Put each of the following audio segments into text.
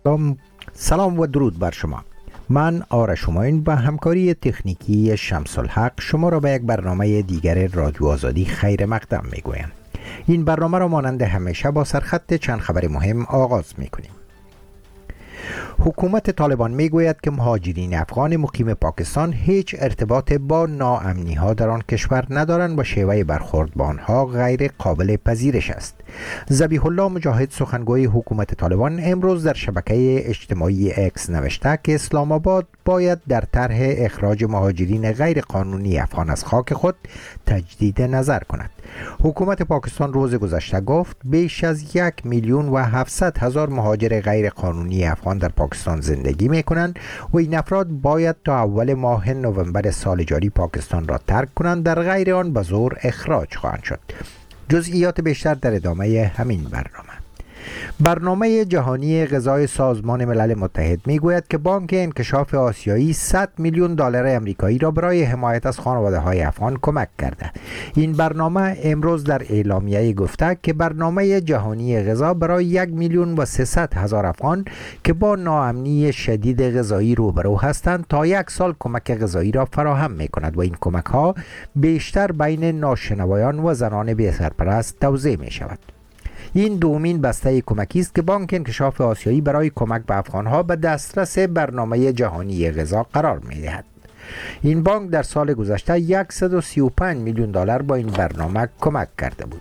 سلام و درود بر شما. من آرش هماین با همکاری تکنیکی شمس الحق شما را به یک برنامه دیگر رادیو آزادی خیر مقدم می گویم. این برنامه را مانند همیشه با سرخط چند خبر مهم آغاز می کنیم. حکومت طالبان می گوید که مهاجرین افغان مقیم پاکستان هیچ ارتباط با ناامنی ها در آن کشور ندارند و شیوه برخورد با آنها غیر قابل پذیرش است. ذبیح الله مجاهد سخنگوی حکومت طالبان امروز در شبکه اجتماعی اکس نوشته که اسلام آباد باید در طرح اخراج مهاجرین غیر قانونی افغان از خاک خود تجدید نظر کند. حکومت پاکستان روز گذشته گفت بیش از 1,700,000 مهاجر غیر قانونی افغان در پاکستان زندگی می کنند و این افراد باید تا اول ماه نوامبر سال جاری پاکستان را ترک کنند، در غیر آن به زور اخراج خواهند شد. جزئیات بیشتر در ادامه همین برنامه جهانی غذای سازمان ملل متحد میگوید که بانک انکشاف آسیایی 100 میلیون دلار آمریکایی را برای حمایت از خانواده‌های افغان کمک کرده. این برنامه امروز در اعلامیه گفته که برنامه جهانی غذا برای 1,300,000 افغان که با ناامنی شدید غذایی روبرو هستند تا 1 سال کمک غذایی را فراهم می‌کند و این کمک‌ها بیشتر بین ناشنوایان و زنان بی‌سرپرست توزیع می‌شود. این دومین بسته کمکی است که بانک انکشاف آسیایی برای کمک به افغانها به دسترس برنامه جهانی غذا قرار می‌دهد. این بانک در سال گذشته 135 میلیون دلار با این برنامه کمک کرده بود.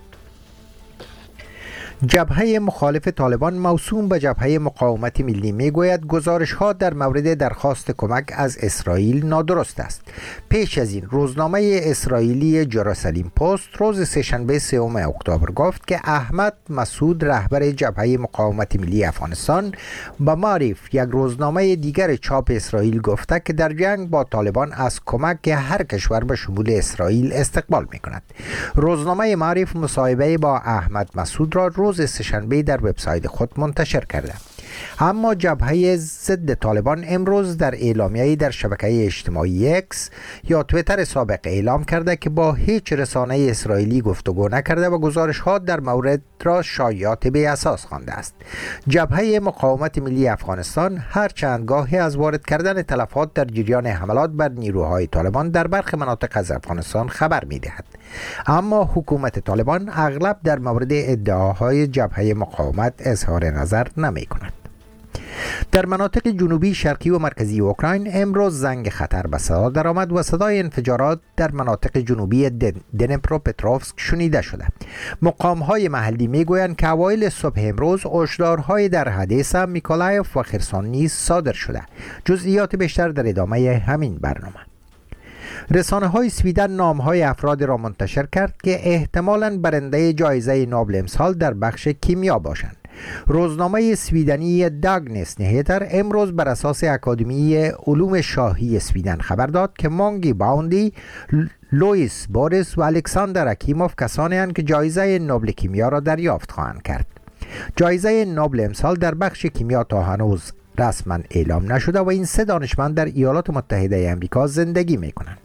جبهه مخالف طالبان موسوم به جبهه مقاومت ملی میگوید گزارش‌ها در مورد درخواست کمک از اسرائیل نادرست است. پیش از این روزنامه اسرائیلی جروسالیم پست روز سه‌شنبه 3 اکتبر گفت که احمد مسعود رهبر جبهه مقاومت ملی افغانستان به معریف یک روزنامه دیگر چاپ اسرائیل گفته که در جنگ با طالبان از کمک هر کشور به شمول اسرائیل استقبال می‌کند. روزنامه معریف مصاحبه با احمد مسعود را روز سه‌شنبه در وبسایت خود منتشر کرده. اما جبهه ضد طالبان امروز در اعلامیه‌ای در شبکه اجتماعی اکس یا توییتر سابق اعلام کرده که با هیچ رسانه اسرائیلی گفتگو نکرده و گزارش‌ها در مورد را شایعات بی اساس خوانده است. جبهه مقاومت ملی افغانستان هر چند گاهی از وارد کردن تلفات در جریان حملات بر نیروهای طالبان در برخی مناطق از افغانستان خبر می‌دهد، اما حکومت طالبان اغلب در مورد ادعاهای جبهه مقاومت اظهار نظر نمی‌کند. در مناطق جنوبی شرقی و مرکزی اوکراین امروز زنگ خطر به صدا درآمد و صدای انفجارات در مناطق جنوبی دنپروپتروفسک شنیده شده. مقام‌های محلی میگویند که اوایل صبح امروز هشدارهای در حدیثه، میکولایف و خرسون نیز صادر شده. جزئیات بیشتر در ادامه همین برنامه. رسانه‌های سویدن نام‌های افراد را منتشر کرد که احتمالاً برنده جایزه نوبل امسال در بخش کیمیا باشند. روزنامه سویدنی داگنس نیهتر امروز بر اساس اکادمی علوم شاهی سویدن خبر داد که مانگی باوندی، لوئیس بوریس و الکساندر اکیموف کسانی اند که جایزه نوبل کیمیا را دریافت خواهند کرد. جایزه نوبل امسال در بخش کیمیا تا هنوز رسما اعلام نشده و این 3 دانشمند در ایالات متحده آمریکا زندگی می‌کنند.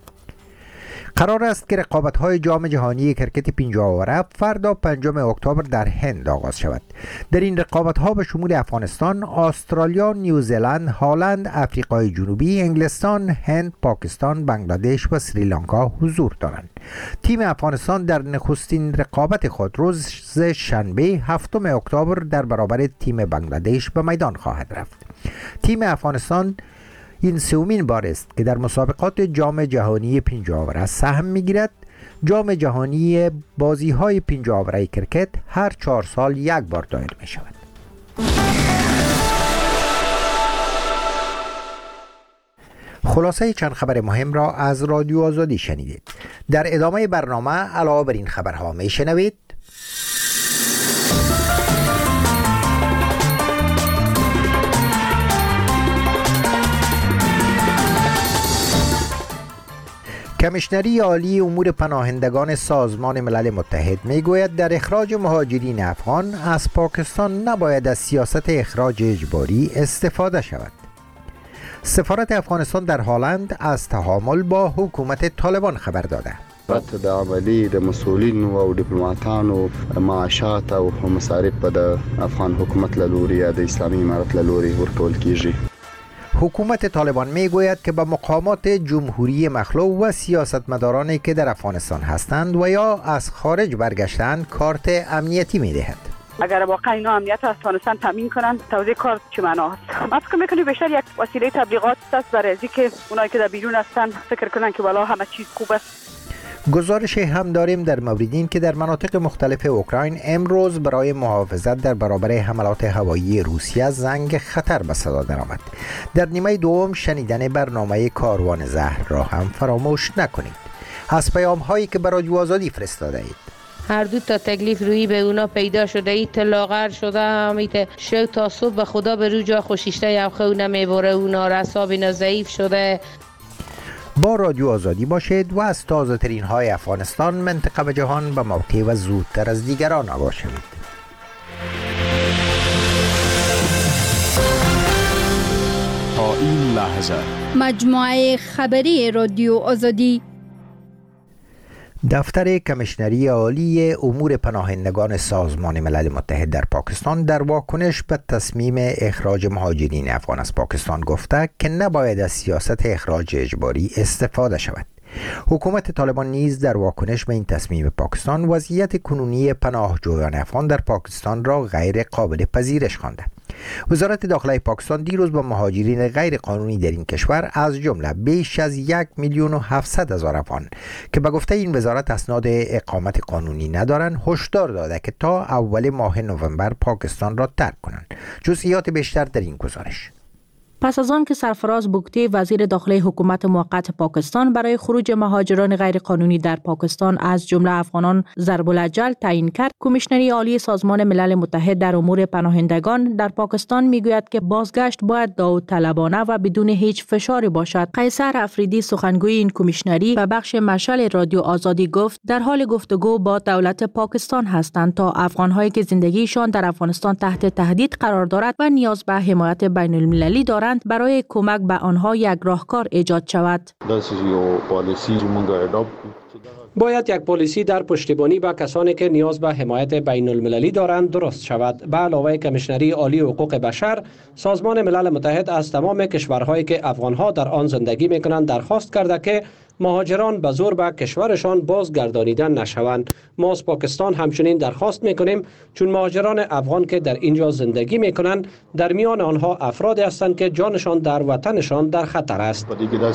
قرار است که رقابت‌های جام جهانی کرکت 50 اوره فردا 5 اکتبر در هند آغاز شود. در این رقابت‌ها به شمول افغانستان، استرالیا، نیوزلند، هلند، آفریقای جنوبی، انگلستان، هند، پاکستان، بنگلادش و سریلانکا حضور دارند. تیم افغانستان در نخستین رقابت خود روز شنبه 7 اکتبر در برابر تیم بنگلادش به میدان خواهد رفت. تیم افغانستان این 3مین بار است که در مسابقات جام جهانی 50 اوره سهم می‌گیرد. جام جهانی بازی‌های 50 اوره کرکت هر 4 سال یک بار دایر می‌شود. خلاصه چند خبر مهم را از رادیو آزادی شنیدید. در ادامه برنامه علاوه بر این خبرها می‌شنوید: کمیشنری عالی امور پناهندگان سازمان ملل متحد میگوید در اخراج مهاجرین افغان از پاکستان نباید از سیاست اخراج اجباری استفاده شود. سفارت افغانستان در هلند از تعامل با حکومت طالبان خبر داده. رد د عملی د مسؤلینو او ډیپلوماټانو معاشات او مصارف د افغان حکومت له لوري یا د اسلامي امارت له لوري ورکول کیږي. حکومت طالبان میگوید که به مقامات جمهوری مخلوع و سیاستمدارانی که در افغانستان هستند و یا از خارج برگشتند کارت امنیتی میدهد. اگر واقعا اینا امنیت افغانستان تامین کنن توزیع کار چه معنا است؟ من فکر میکنم بیشتر یک وسیله تبلیغات است برای اینکه اونایی که در بیرون هستن فکر کنن که والا همه چیز خوب است. گزارش هم داریم در مورد این که در مناطق مختلف اوکراین امروز برای محافظت در برابر حملات هوایی روسیه زنگ خطر به صدا درآمد. در نیمه دوم شنیدن برنامه کاروان زهر را هم فراموش نکنید. از پیام هایی که برای رادیو آزادی فرستاده اید. هر دو تا تکلیف روی به اونا پیدا شده، ایت لاغر شده، همیت شو تا صبح به خدا به رو جا خوشیشته یوخه نمیباره، اونا رساب اینا ضعیف شده. با رادیو آزادی باشید و از تازه ترین های افغانستان، منطقه و جهان به موقع و زودتر از دیگران آگاه شوید. تا این لحظه مجموعه خبری رادیو آزادی. دفتر کمیشنری عالی امور پناهندگان سازمان ملل متحد در پاکستان در واکنش به تصمیم اخراج مهاجرین افغان از پاکستان گفته که نباید از سیاست اخراج اجباری استفاده شود. حکومت طالبان نیز در واکنش به این تصمیم پاکستان وضعیت کنونی پناهجویان افغان در پاکستان را غیر قابل پذیرش خوانده. وزارت داخله پاکستان دیروز با مهاجرین غیر قانونی در این کشور از جمله بیش از 1,700,000 افغان که به گفته این وزارت اسناد اقامت قانونی ندارند هشدار داده که تا اول ماه نوامبر پاکستان را ترک کنند. جزئیات بیشتر در این گزارش. پس از آن که سرفراز بوگتی وزیر داخلی حکومت موقت پاکستان برای خروج مهاجران غیرقانونی در پاکستان از جمله افغانان ضرب الاجل تعیین کرد، کمیشنری عالی سازمان ملل متحد در امور پناهندگان در پاکستان میگوید که بازگشت باید داوطلبانه و بدون هیچ فشاری باشد. قیصر افریدی سخنگوی این کمیشنری به بخش مشعل رادیو آزادی گفت در حال گفتگو با دولت پاکستان هستند تا افغان‌هایی که زندگیشان در افغانستان تحت تهدید قرار دارد و نیاز به حمایت بین‌المللی دارند برای کمک به آنها یک راهکار ایجاد شود. باید یک پالیسی در پشتیبانی به کسانی که نیاز به حمایت بین المللی دارند درست شود. به علاوه کمیشنری عالی حقوق بشر، سازمان ملل متحد از تمام کشورهایی که افغانها در آن زندگی میکنند درخواست کرده که مهاجران به زور به کشورشان بازگردانیده نشوند. ما از پاکستان همچنین درخواست میکنیم چون مهاجران افغان که در اینجا زندگی میکنند در میان آنها افرادی هستند که جانشان در وطنشان در خطر است.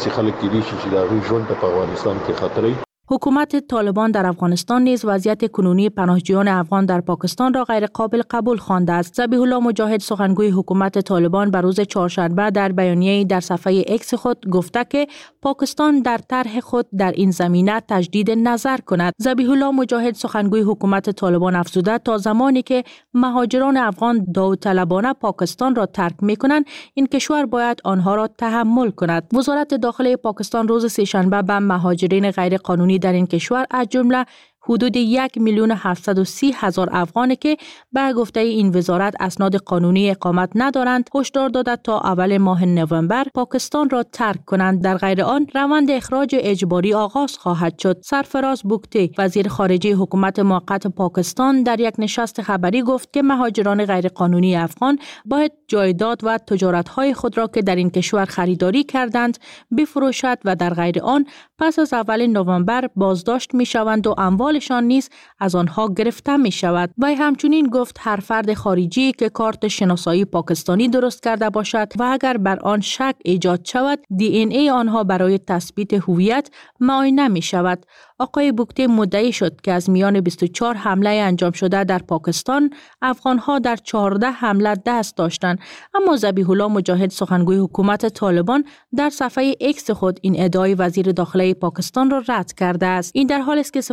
حکومت طالبان در افغانستان نیز وضعیت کنونی پناهجویان افغان در پاکستان را غیر قابل قبول خوانده است. ذبیح الله مجاهد سخنگوی حکومت طالبان بر روز چهارشنبه در بیانیه‌ای در صفحه اکس خود گفته که پاکستان در طرح خود در این زمینه تجدید نظر کند. ذبیح الله مجاهد سخنگوی حکومت طالبان افزوده تا زمانی که مهاجران افغان داوطلبانه پاکستان را ترک می‌کنند این کشور باید آنها را تحمل کند. وزارت داخلی پاکستان روز سه‌شنبه به مهاجرین غیر قانونی در این کشور از جمله حدود 1,730,000 افغانی که به گفته این وزارت اسناد قانونی اقامت ندارند هشدار داده تا اول ماه نوامبر پاکستان را ترک کنند. در غیر آن روند اخراج اجباری آغاز خواهد شد. سرفراز بوگتی وزیر خارجه حکومت موقت پاکستان در یک نشست خبری گفت که مهاجران غیرقانونی افغان باید جایداد و تجارت‌های خود را که در این کشور خریداری کردند بفروشد و در غیر آن پس از اول نوامبر بازداشت می‌شوند و اموالشان نیز از آنها گرفته می شود. و همچنین گفت هر فرد خارجی که کارت شناسایی پاکستانی درست کرده باشد و اگر بر آن شک ایجاد شود DNA آنها برای تثبیت هویت معاینه می شود. آقای بوگتی مدعی شد که از میان 24 حمله انجام شده در پاکستان افغانها در 14 حمله دست داشتند. اما ذبیح الله مجاهد سخنگوی حکومت طالبان در صفحه اکس خود این ادعای وزیر داخلی پاکستان را رد کرده است. این در حالی است که سفارت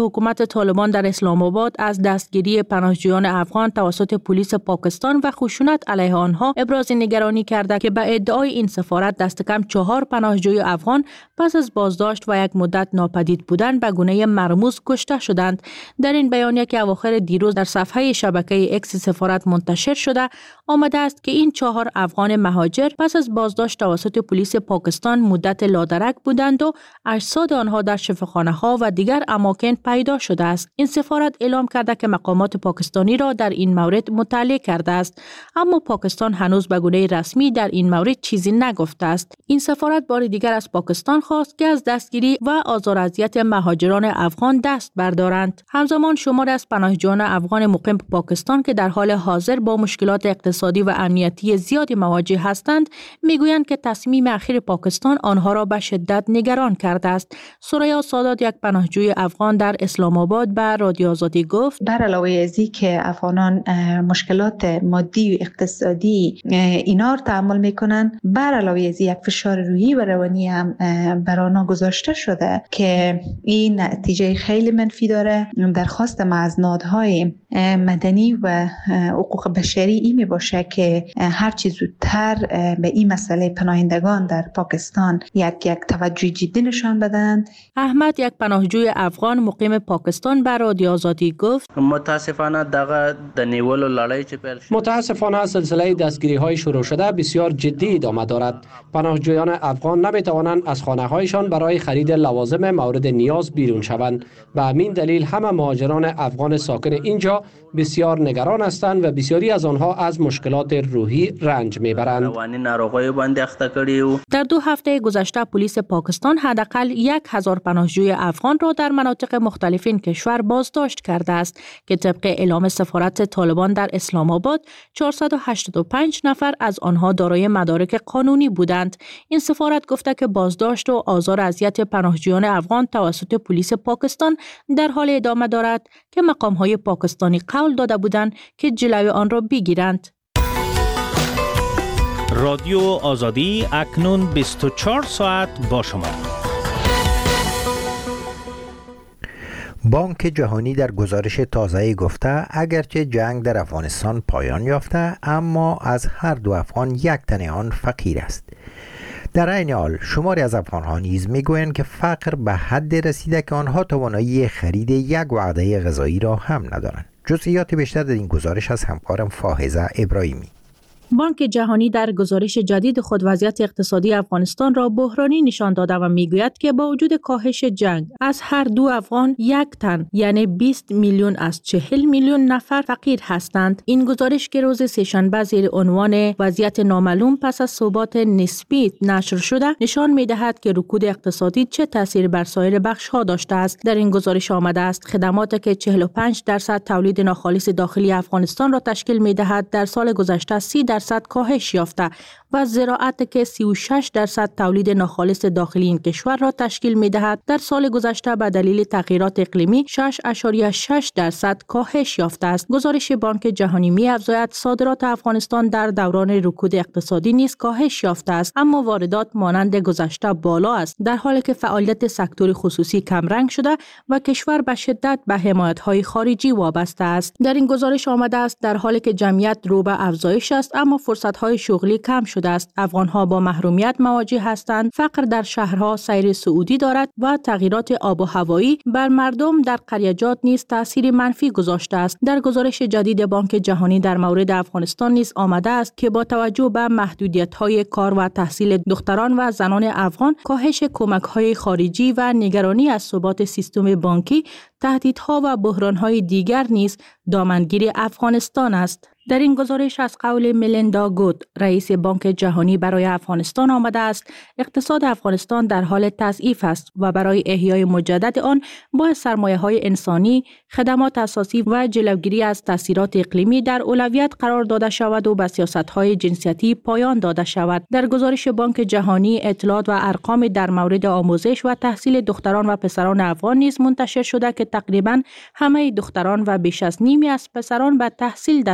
حکومت طالبان در اسلام آباد از دستگیری پناهجویان افغان توسط پلیس پاکستان و خشونت علیه آنها ابراز نگرانی کرده که به ادعای این سفارت دست کم 4 پناهجوی افغان پس از بازداشت و یک مدت ناپدید بودن به گونه مرموز کشته شدند. در این بیانیه که اواخر دیروز در صفحه شبکه اکس سفارت منتشر شده آمده است که این 4 افغان مهاجر پس از بازداشت توسط پلیس پاکستان مدت لادرک بودند و اجساد آنها در شفاخانه‌ها و دیگر اماکن پیدا شده است. این سفارت اعلام کرده که مقامات پاکستانی را در این مورد مطلع کرده است، اما پاکستان هنوز به گونه رسمی در این مورد چیزی نگفته است. این سفارت بار دیگر از پاکستان خواست که از دستگیری و آزار و اذیت مهاجران افغان دست بردارند. همزمان شماری از پناهجویان افغان مقیم پاکستان که در حال حاضر با مشکلات اقتصادی و امنیتی زیادی مواجه هستند میگویند که تصمیم اخیر پاکستان آنها را به شدت نگران کرده است. سوریا سادات، یک پناهجوی افغان در اسلام آباد، به رادیو آزادی گفت بر علاوه از این که افغانان مشکلات مادی و اقتصادی اینا رو تحمل میکنن، بر علاوه از یک فشار روحی و روانی هم بر آنها گذاشته شده که این نتیجه خیلی منفی داره. درخواست ما از نهادهای مدنی و حقوق بشری این می باشه که هر چه زودتر به این مسئله پناهندگان در پاکستان یک توجه جدی نشان بدند. احمد، یک پناهجوی افغان مقیم پاکستان، به رادیو آزادی گفت متاسفانه سلسله دستگیری های شروع شده بسیار جدی ادامه دارد. پناهجویان افغان نمی توانند از خانه هایشان برای خرید لوازم مورد نیاز بیرون شوند. به همین دلیل همه مهاجران افغان ساکن اینجا بسیار نگران هستند و بسیاری از آنها از مشکلات روحی رنج میبرند. در 2 هفته گذشته پلیس پاکستان حداقل 1000 پناهجوی افغان را در مناطق مختلف این کشور بازداشت کرده است که طبق اعلام سفارت طالبان در اسلام آباد 485 نفر از آنها دارای مدارک قانونی بودند. این سفارت گفته که بازداشت و آزار و اذیت پناهجویان افغان توسط پلیس پاکستان در حال ادامه دارد که مقام‌های پاکستانی قول داده بودند که جلوی آن را بگیرند. رادیو آزادی اکنون 24 ساعت با شما. بانک جهانی در گزارش تازه‌ای گفته اگرچه جنگ در افغانستان پایان یافته، اما از هر 2 افغان 1 تن آن فقیر است. در عین حال شماری از افغان‌ها نیز میگویند که فقر به حد رسیده که آنها توانایی خرید یک وعده غذایی را هم ندارند. جزئیات بیشتر در این گزارش از همکارم فاهزه ابراهیمی. بانک جهانی در گزارش جدید خود وضعیت اقتصادی افغانستان را بحرانی نشان داده و میگوید که با وجود کاهش جنگ از هر 2 افغان 1 تن یعنی 20 میلیون از 40 میلیون نفر فقیر هستند. این گزارش که روز سه‌شنبه زیر عنوان وضعیت نامعلوم پس از ثبات نسبی نشر شده نشان میدهد که رکود اقتصادی چه تاثیر بر سایر بخش‌ها داشته است. در این گزارش آمده است خدمات که 45% تولید ناخالص داخلی افغانستان را تشکیل میدهد در سال گذشته 30% کاهش یافته و زراعت که 36% تولید ناخالص داخلی این کشور را تشکیل می‌دهد در سال گذشته به دلیل تغییرات اقلیمی 6.6% کاهش یافته است. گزارش بانک جهانی می‌افزاید صادرات افغانستان در دوران رکود اقتصادی نیز کاهش یافته است، اما واردات مانند گذشته بالا است، در حالی که فعالیت سکتور خصوصی کمرنگ شده و کشور به شدت به حمایت‌های خارجی وابسته است. در این گزارش آمده است در حالی که جمعیت رو به افزایش است اما فرصت‌های شغلی کم شده است. افغان‌ها با محرومیت مواجه هستند، فقر در شهرها سیر صعودی دارد و تغییرات آب و هوایی بر مردم در قریه‌جات نیز تأثیر منفی گذاشته است. در گزارش جدید بانک جهانی در مورد افغانستان نیز آمده است که با توجه به محدودیت‌های کار و تحصیل دختران و زنان افغان، کاهش کمک‌های خارجی و نگرانی از ثبات سیستم بانکی، تهدیدها و بحران‌های دیگر نیز دامنگیر افغانستان است. در این گزارش از قول ملیندا گوت، رئیس بانک جهانی برای افغانستان آمده است اقتصاد افغانستان در حال تضعیف است و برای احیای مجدد آن با سرمایه‌های انسانی، خدمات اساسی و جلوگیری از تاثیرات اقلیمی در اولویت قرار داده شود و به سیاست‌های جنسیتی پایان داده شود. در گزارش بانک جهانی اطلاعات و ارقام در مورد آموزش و تحصیل دختران و پسران افغان نیز منتشر شده که تقریباً همه دختران و بیش از نیمی از پسران به تحصیل دسترسی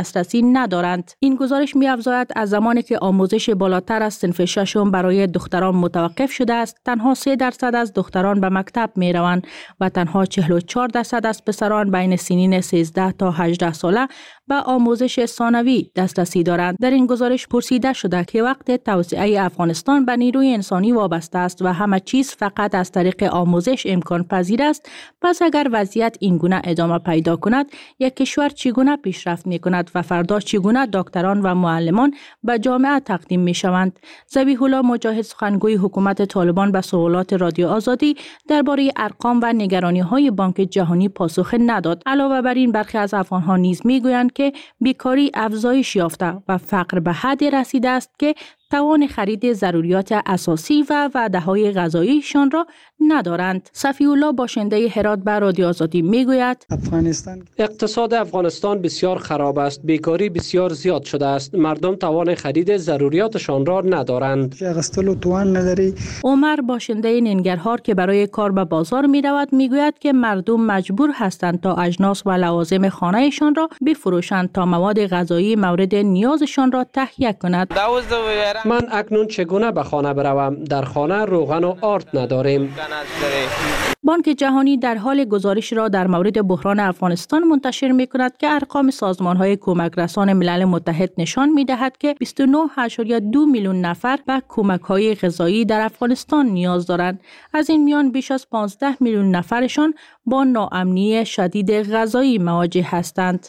ندارند. این گزارش می‌افزاید از زمانی که آموزش بالاتر از صنف ششم برای دختران متوقف شده است، تنها 3% از دختران به مکتب می‌روند و تنها 44% از پسران بین سنین 13 تا 18 ساله به آموزش ثانوی دسترسی دارند. در این گزارش پرسیده شده که وقت توسعه افغانستان به نیروی انسانی وابسته است و همه چیز فقط از طریق آموزش امکان پذیر است، پس اگر وضعیت این گونه ادامه پیدا کند، یک کشور چگونه پیشرفت می کند و فردا چگونه دکتران و معلمان به جامعه تقدیم می شوند؟ ذبیح الله مجاهد، سخنگوی حکومت طالبان، به سوالات رادیو آزادی درباره ارقام و نگرانی‌های بانک جهانی پاسخ نداد. علاوه بر این، برخی از افغان‌ها نیز می‌گویند که بیکاری افزایش یافته و فقر به حدی رسیده است که توان خرید ضروریات اساسی و وعده‌های غذاییشان را ندارند. صفی الله باشنده هرات به رادیو آزادی میگوید اقتصاد افغانستان بسیار خراب است. بیکاری بسیار زیاد شده است. مردم توان خرید ضروریاتشان را ندارند. عمر باشنده ننگرهار که برای کار به بازار میرود میگوید که مردم مجبور هستند تا اجناس و لوازم خانهشان را بفروشند تا مواد غذایی مورد نیازشان را تهیه کند. من اکنون چگونه به خانه بروم؟ در خانه روغن و آرد نداریم. بانک جهانی در حال گزارش را در مورد بحران افغانستان منتشر می کند که ارقام سازمان‌های کمک رسان ملل متحد نشان می دهد که 29.2 میلیون نفر به کمک‌های غذایی در افغانستان نیاز دارند. از این میان بیش از 15 میلیون نفرشان با ناامنی شدید غذایی مواجه هستند.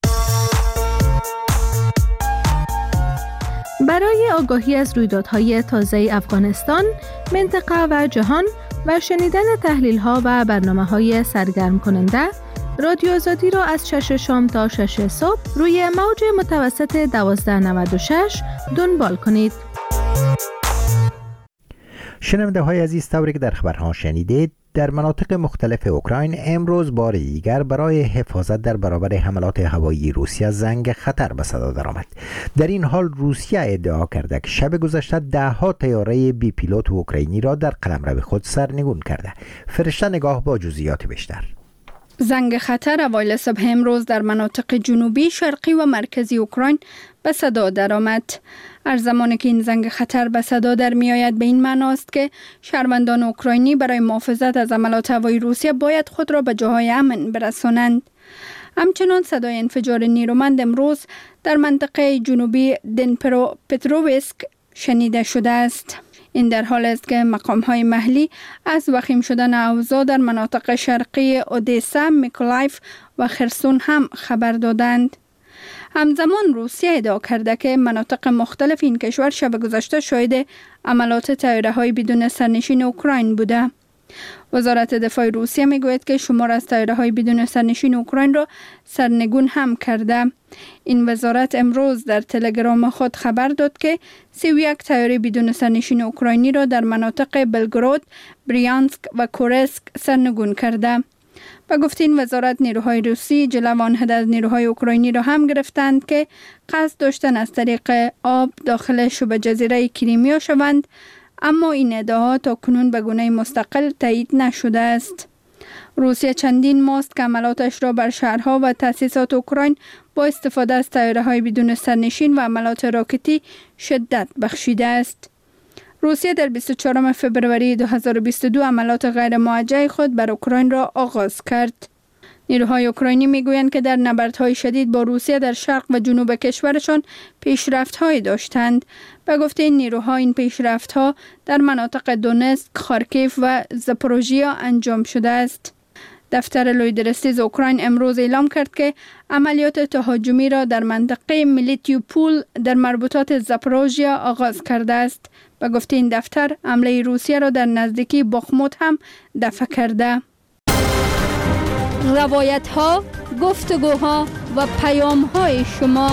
برای آگاهی از رویدادهای تازه افغانستان، منطقه و جهان و شنیدن تحلیل‌ها و برنامه‌های سرگرم کننده، رادیو آزادی را از 6 شام تا 6 صبح روی موج متوسط 1296 دنبال کنید. شنونده های عزیز، طوری که در خبرها شنیدید، در مناطق مختلف اوکراین امروز بار دیگر برای حفاظت در برابر حملات هوایی روسیه زنگ خطر به صدا درآمد. در این حال روسیه ادعا کرده که شب گذشته 10 طیاره بی پیلوت اوکراینی را در قلمرو خود سرنگون کرده. فرشته نگاه با جزئیات بیشتر. زنگ خطر اوایل صبح امروز در مناطق جنوبی، شرقی و مرکزی اوکراین به صدا درآمد. هر زمانی که این زنگ خطر به صدا در می آید به این معناست که شهروندان اوکراینی برای محافظت از حملات هوایی روسیه باید خود را به جاهای امن برسانند. همچنان صدای انفجار نیرومند امروز در منطقه جنوبی دنیپروپترووسک شنیده شده است. این در حال است که مقام‌های محلی از وخیم شدن اوضاع در مناطق شرقی اودسا، میکولایف و خرسون هم خبر دادند. همزمان روسیه ادعا کرده که مناطق مختلف این کشور شب گذشته شاهد عملات طیاره‌های بدون سرنشین اوکراین بوده. وزارت دفاع روسیه میگوید که شمار از طیاره‌های بدون سرنشین اوکراین را سرنگون هم کرده. این وزارت امروز در تلگرام خود خبر داد که 31 طیاره بدون سرنشین اوکراینی را در مناطق بلگراد، بریانسک و کورسک سرنگون کرده. با گفته این وزارت، نیروهای روسی جلو آن حد از نیروهای اوکراینی را هم گرفتند که قصد داشتن از طریق آب داخل شبه جزیره کریمیا شوند، اما این ادعا تا کنون به گونه مستقل تایید نشده است. روسیه چندین ماست که عملاتش را بر شهرها و تأسیسات اوکراین با استفاده از طیاره‌های بدون سرنشین و عملات راکتی شدت بخشیده است. روسیه در 24 فوریه 2022 عملات غیر موجه خود بر اوکراین را آغاز کرد. نیروهای اوکراینی میگویند که در نبردهای شدید با روسیه در شرق و جنوب کشورشان پیشرفت‌هایی داشتند. به گفته این نیروها، این پیشرفت‌ها در مناطق دونتسک، خارکیف و زاپوروژیا انجام شده است. دفتر لویدرستیز اوکراین امروز اعلام کرد که عملیات تهاجمی را در منطقه میلیتوپول در مربوطات زاپوروژیا آغاز کرده است. به گفته این دفتر، حمله روسیه را در نزدیکی باخموت هم دفع کرده. روایت‌ها، گفتگوها و پیام‌های شما.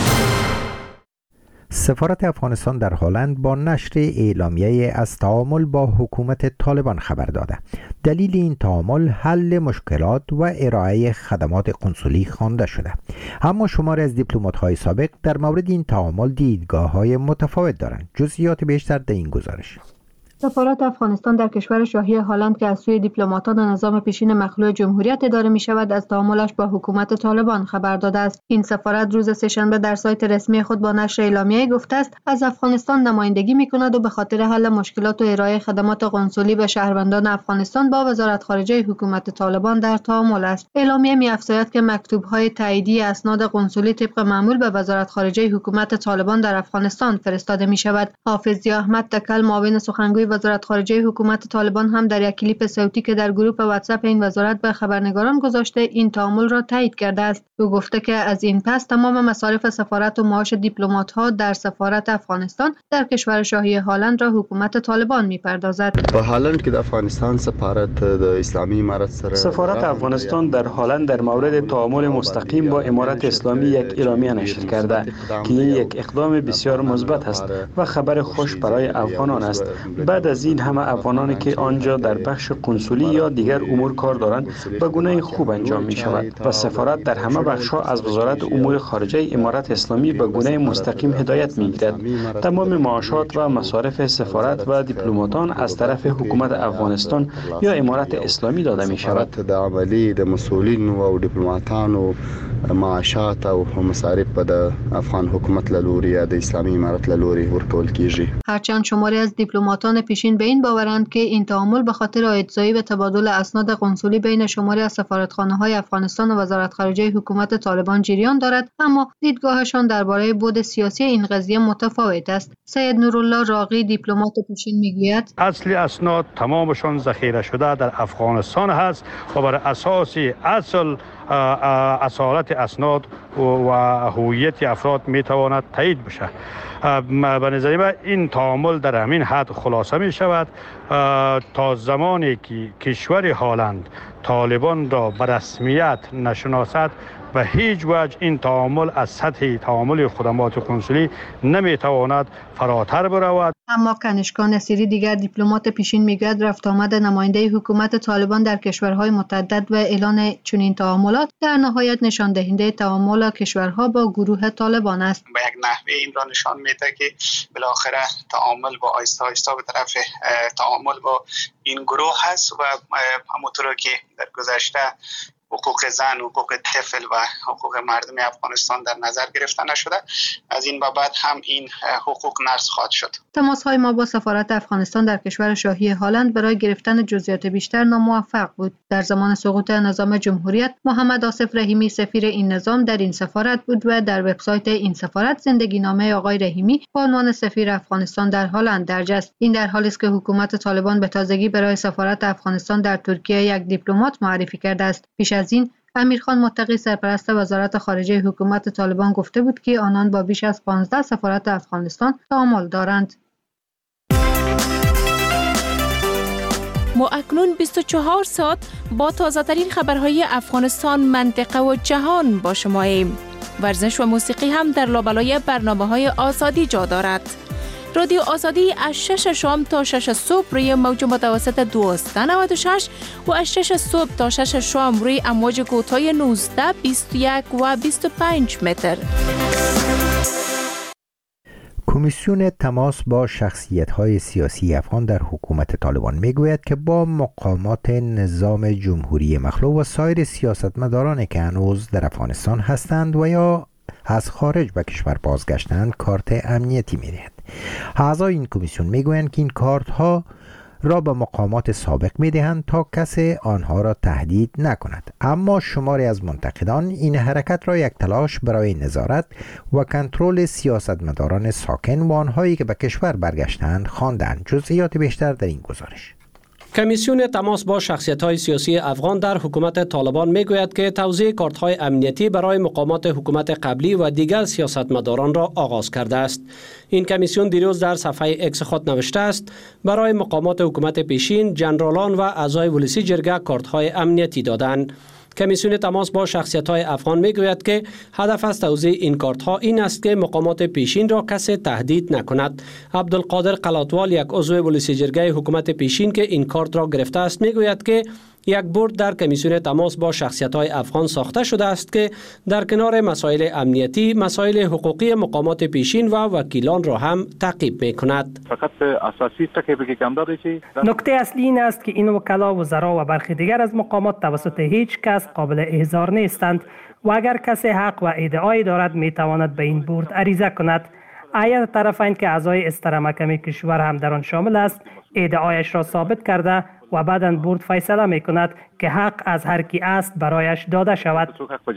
سفارت افغانستان در هلند با نشر اعلامیه از تعامل با حکومت طالبان خبر داده. دلیل این تعامل حل مشکلات و ارائه خدمات قنسولی خوانده شده. اما شماری از دیپلمات‌های سابق در مورد این تعامل دیدگاه‌های متفاوت دارند. جزئیات بیشتر در این گزارش. سفارت افغانستان در کشور شاهی هلند که از سوی دیپلماتان نظام پیشین مخلوع جمهوریت اداره می شود از تعاملش با حکومت طالبان خبر داده است. این سفارت روز سه‌شنبه در سایت رسمی خود با نشر اعلامیه گفته است از افغانستان نمایندگی می کند و به خاطر حل مشکلات و ارائه خدمات قنسولی به شهروندان افغانستان با وزارت خارجه حکومت طالبان در تعامل است. اعلامیه می افزاید که مکتوب‌های تاییدی اسناد قنسولی طبق معمول به وزارت خارجه حکومت طالبان در افغانستان فرستاده می شود. حافظ ضیا احمد تکل معاون سخنگوی وزارت خارجه حکومت طالبان هم در یک کلیپ صوتی که در گروه واتساپ این وزارت به خبرنگاران گذاشته این تعامل را تایید کرده است. او گفته که از این پس تمام مصارف سفارت و معاش دیپلمات‌ها در سفارت افغانستان در کشور شاهی هلند را حکومت طالبان می‌پردازد. په هلند کې د افغانستان سفارت د اسلامي امارت سره سفارت افغانستان در هلند در مورد تعامل مستقیم با امارت اسلامی یک اعلامیه نشر کرده که این یک اقدام بسیار مثبت است و خبر خوش برای افغانان است. بعد از این همه افغانانی که آنجا در بخش قنسولی یا دیگر امور کار دارند به گونه خوب انجام می شود و سفارت در همه بخش‌ها از وزارت امور خارجه امارت اسلامی به گونه مستقیم هدایت می گیرد. تمام معاشات و مصارف سفارت و دیپلماتان از طرف حکومت افغانستان یا امارت اسلامی داده می شود. د عملی د مسئولین او دیپلماتانو معاشات او مصارف به افغان حکومت لوري یا د اسلامي امارت لوري ورکول کیږي. هرچند شماری از دیپلماتان پیشین به این باورند که این تعامل به خاطر عایدزایی به تبادل اسناد قنسولی بین شماری از سفارتخانه‌های افغانستان و وزارت خارجه حکومت طالبان جریان دارد، اما دیدگاهشان درباره بعد سیاسی این قضیه متفاوت است. سید نورالله راقی دیپلمات پیشین میگوید اصل اسناد تمامشان ذخیره شده در افغانستان هست و بر اساس اصالت اسناد و هویت افراد میتواند تایید بشه. به نظر من این تعامل در همین حد خلاصه می شود تا زمانی که کشور هلند طالبان را به رسمیت نشناسد و هیچ وجه این تعامل از سطح تعامل خدمات قنسولی نمیتواند فراتر برود. اما کنشکا نصیری دیگر دیپلمات پیشین میگوید رفت آمد نماینده حکومت طالبان در کشورهای متعدد و اعلان چنین تعاملات در نهایت نشان دهنده تعامل کشورها با گروه طالبان است. به یک نحوه این را نشان میده که بالاخره تعامل با آیستا به طرف تعامل با این گروه هست و همونطور که در گذشته حقوق زن، حقوق طفل و حقوق مردم افغانستان در نظر گرفته نشده، از این بابت هم این حقوق نقض خواهد شد. تماس‌های ما با سفارت افغانستان در کشور شاهی هلند برای گرفتن جزئیات بیشتر ناموفق بود. در زمان سقوط نظام جمهوریت، محمد آصف رحیمی سفیر این نظام در این سفارت بود و در وبسایت این سفارت زندگی نامه آقای رحیمی با عنوان سفیر افغانستان در هلند درج است. این در حالی است که حکومت طالبان به تازگی برای سفارت افغانستان در ترکیه یک دیپلمات معرفی کرده است. پیش از این امیرخان متقی سرپرست وزارت خارجه حکومت طالبان گفته بود که آنان با بیش از 15 سفارت افغانستان تعامل دارند. ما اکنون 24 ساعت با تازه‌ترین خبرهای افغانستان، منطقه و جهان با شماییم. ورزش و موسیقی هم در لابلای برنامه‌های آزادی جا دارد. رادیو آزادی از 6 شام تا 6 صبح روی موج متوسط 1296 و از 6 صبح تا 6 شام روی امواج کوتاه 19، 21 و 25 متر. کمیسیون تماس با شخصیت‌های سیاسی افغان در حکومت طالبان میگوید که با مقامات نظام جمهوری مخلوع و سایر سیاستمدارانی که هنوز در افغانستان هستند و یا از خارج به کشور بازگشتند کارت امنیتی می‌دهد. اعضای این کمیسیون میگویند که این کارت ها را به مقامات سابق میدهند تا کسی آنها را تهدید نکند، اما شماری از منتقدان این حرکت را یک تلاش برای نظارت و کنترل سیاستمداران ساکن و آنهایی که به کشور برگشتند خواندند. جزئیات بیشتر در این گزارش. کمیسیون تماس با شخصیت‌های سیاسی افغان در حکومت طالبان میگوید که توزیع کارت‌های امنیتی برای مقامات حکومت قبلی و دیگر سیاستمداران را آغاز کرده است. این کمیسیون دیروز در صفحه اکس خود نوشته است برای مقامات حکومت پیشین، جنرالان و اعضای ولسی جرگه کارت‌های امنیتی دادند. کمیسیون تماس با شخصیت‌های افغان میگوید که هدف از توزیع این کارت‌ها این است که مقامات پیشین را کسی تهدید نکند. عبدالقادر قلاتوال، یک عضو ولسی جرگه حکومت پیشین که این کارت را گرفته است، میگوید که یک بورد در کمیسیون تماس با شخصیت‌های افغان ساخته شده است که در کنار مسائل امنیتی، مسائل حقوقی مقامات پیشین و وکیلان را هم تعقیب می‌کند. فقط اساسی تکلیفی که کم داره چی؟ نکته اصلی این است که این وکلا، وزرا و برخی دیگر از مقامات توسط هیچ کس قابل احضار نیستند و اگر کسی حق و ادعایی دارد می‌تواند به این بورد عریضه کند. هیئت طرفین که اعضای استر محکمه کشور هم در آن شامل است، ادعایش را ثابت کرده و بعداً بورد فیصله می‌کند که حق از هر کی است برایش داده شود.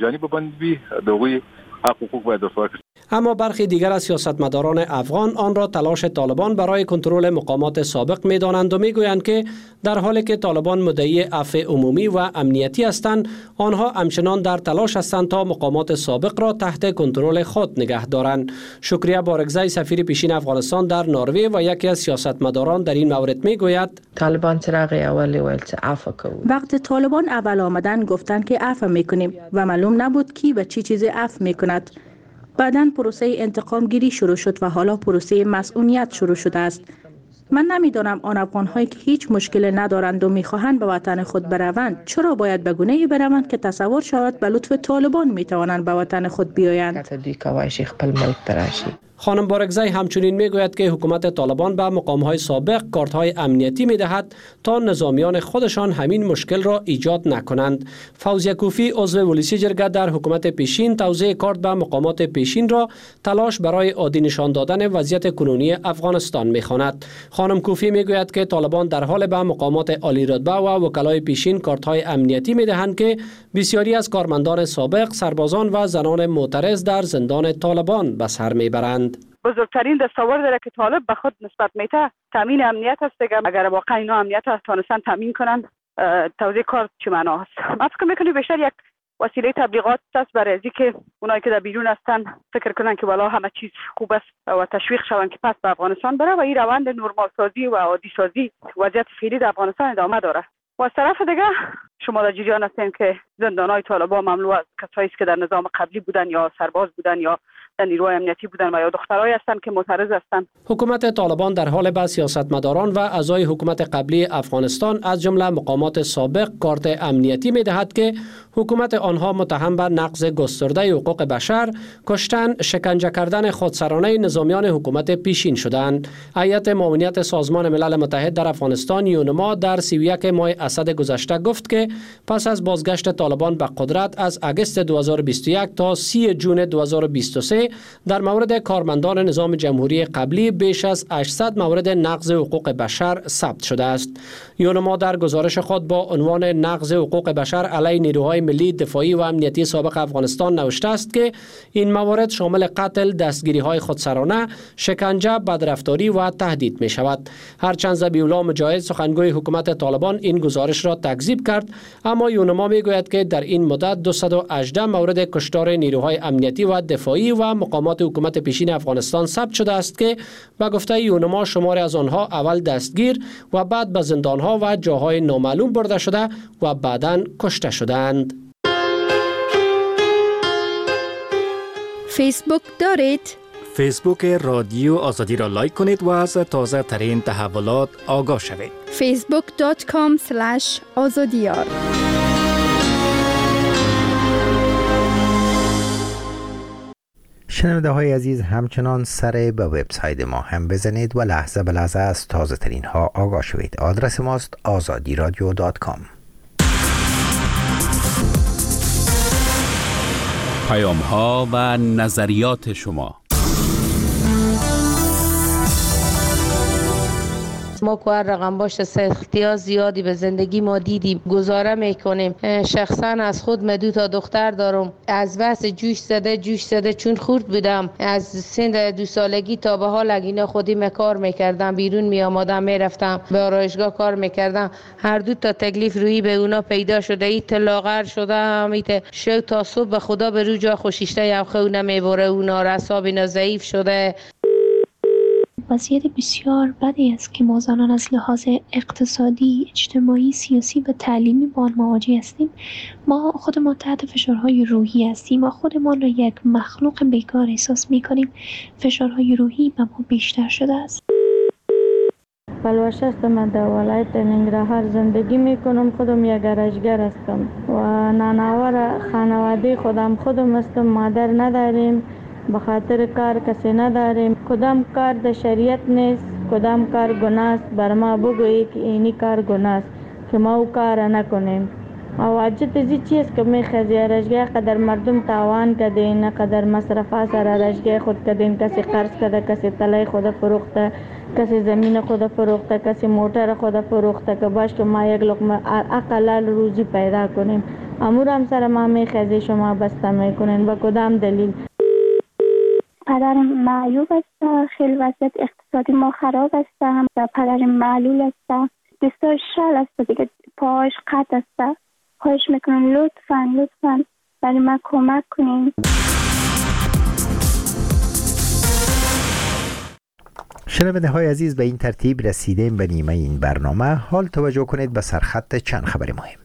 اما برخی دیگر از سیاستمداران افغان آن را تلاش طالبان برای کنترل مقامات سابق می‌دانند و می‌گویند که در حالی که طالبان مدعی عفو عمومی و امنیتی هستند، آنها همچنان در تلاش هستند تا مقامات سابق را تحت کنترل خود نگه دارند. شکریه بارگزی، سفیر پیشین افغانستان در نروژ و یکی از سیاستمداران در این مورد می‌گوید طالبان چراغ اولی ویل عفو کو. وقتی طالبان اول آمدن گفتند که عفو می‌کنیم و معلوم نبود کی و چی چیزی عفو می‌کند. بعداً پروسه انتقام گیری شروع شد و حالا پروسه مسئولیت شروع شده است. من نمیدانم آن افغان‌هایی که هیچ مشکلی ندارند و می‌خواهند به وطن خود بروند چرا باید به گونه‌ای بروند که تصور شود به لطف طالبان می‌توانند به وطن خود بیایند. خانم بارگزی همچنین میگوید که حکومت طالبان به مقام‌های سابق کارت‌های امنیتی می‌دهد تا نظامیان خودشان همین مشکل را ایجاد نکنند. فوزیه کوفی، عضو ولسی جرگه در حکومت پیشین، توزیع کارت به مقامات پیشین را تلاش برای عادی نشان دادن وضعیت کنونی افغانستان می‌خواند. خانم کوفی میگوید که طالبان در حال به مقامات عالی رتبه و وکلای پیشین کارت‌های امنیتی می‌دهند که بسیاری از کارمندان سابق، سربازان و زنان معترض در زندان طالبان به سر میبرند. بزرگترین دستاورد داره که طالب به خود نسبت میده تامین امنیت است دیگه. اگر واقعا اینا امنیت تونستن تامین کنن، توزیع کار چه معنا است؟ من فکر میکنم بیشتر یک وسیله تبلیغات است برای از اینکه اونایی که در بیرون هستن فکر کنن که والا همه چیز خوب است و تشویق شون که پس به افغانستان بره و این روند نرمال سازی و عادی سازی وضعیت فعلی در افغانستان ادامه داره. و از طرف دیگه شما در جریان هستین که زندان‌های طالبان مملو از کسایی است که در نظام قبلی بودن یا سرباز بودن یا در نیروهای امنیتی بودن و یا دخترایی هستند که معترض هستند. حکومت طالبان در حال به سیاستمداران و اعضای حکومت قبلی افغانستان از جمله مقامات سابق کارت امنیتی می‌دهد که حکومت آنها متهم به نقض گسترده حقوق بشر، کشتن، شکنجه کردن خودسرانه نظامیان حکومت پیشین شدند. هیئت معاونیت سازمان ملل متحد در افغانستان یونما در 31 ماه اسد گذشته گفت که پس از بازگشت طالبان به قدرت از اگست 2021 تا 30 جون 2023 در مورد کارمندان نظام جمهوری قبلی بیش از 800 مورد نقض حقوق بشر ثبت شده است. یونما در گزارش خود با عنوان نقض حقوق بشر علیه نیروهای ملی دفاعی و امنیتی سابق افغانستان نوشته است که این موارد شامل قتل، دستگیری‌های خودسرانه، شکنجه، بدرفتاری و تهدید می شود. هرچند ذبیح‌الله مجاهد سخنگوی حکومت طالبان این گزارش را تکذیب کرد، اما یونما می گوید که در این مدت 218 مورد کشتار نیروهای امنیتی و دفاعی و مقامات حکومت پیشین افغانستان ثبت شده است که به گفته یونما شماری از آنها اول دستگیر و بعد به زندانها و جاهای نامعلوم برده شده و بعداً کشته شدند. فیسبوک دارید؟ فیسبوک رادیو آزادی را لایک کنید و از تازه ترین تحولات آگاه شوید. facebook.com/azadiyar. شنونده های عزیز، همچنان سر به وبسایت ما هم بزنید و لحظه به لحظه از تازه ترین ها آگاه شوید. آدرس ماست azadiradio.com. پیام ها و نظریات شما. ما که هر رقم باشه سختی‌ها زیادی به زندگی ما دیدیم، گزاره میکنیم. شخصا از خود من 2 دختر دارم. از بس جوش زده چون خورد بودم، از سن 2 سالگی تا به حال اینا خودی کار میکردم، بیرون میامادم میرفتم به آرایشگاه کار میکردم. هر 2 تکلیف روی به اونا پیدا شده. ایت لاغر شده، همیت شو تا صبح به خدا به رو جا خوشیشته یخو نمیبره، اونا رساب اینا ضعیف شده. وضعیت بسیار بدی است که ما زنان از لحاظ اقتصادی، اجتماعی، سیاسی و تعلیمی با آن مواجه هستیم. ما خودمان تحت فشارهای روحی هستیم و خودمان را یک مخلوق بیکار احساس می‌کنیم. فشارهای روحی به ما بیشتر شده است. پلوش هستم، در ولایت ننگرهار زندگی میکنم. خودم یک گرشگر هستم و نانآور خانواده خودم هستم. مادر نداریم، به خاطر کار کسی نداریم. کدام کار در شریعت نیست، کدام کار گناه است. بر ما بگویی که اینی کار گناه است که ما او کار نکنیم. واجد ازی چیز که میخوازی رشگاه قدر مردم تاوان کدین، قدر مصرفات سر رشگاه خود کدین. کسی قرض کده، کسی طلای خود فروخته، کسی زمین خود فروخته، کسی موتر خود فروخته که باش که ما یک لقمه اقلال روزی پیدا کنیم. امور هم سر ما میخوازی شما بسته میکنین. با کدام دلیل؟ پدرم معیوب است، خیلی وضعیت اقتصادی ما خراب است. پدرم معلول است، دستاش شل است دیگه، پاش قطع است. خواهش میکنم لطفاً برای من کمک کنین. شنونده های عزیز، به این ترتیب رسیدیم به نیمه این برنامه. حال توجه کنید به سرخط چند خبر مهم.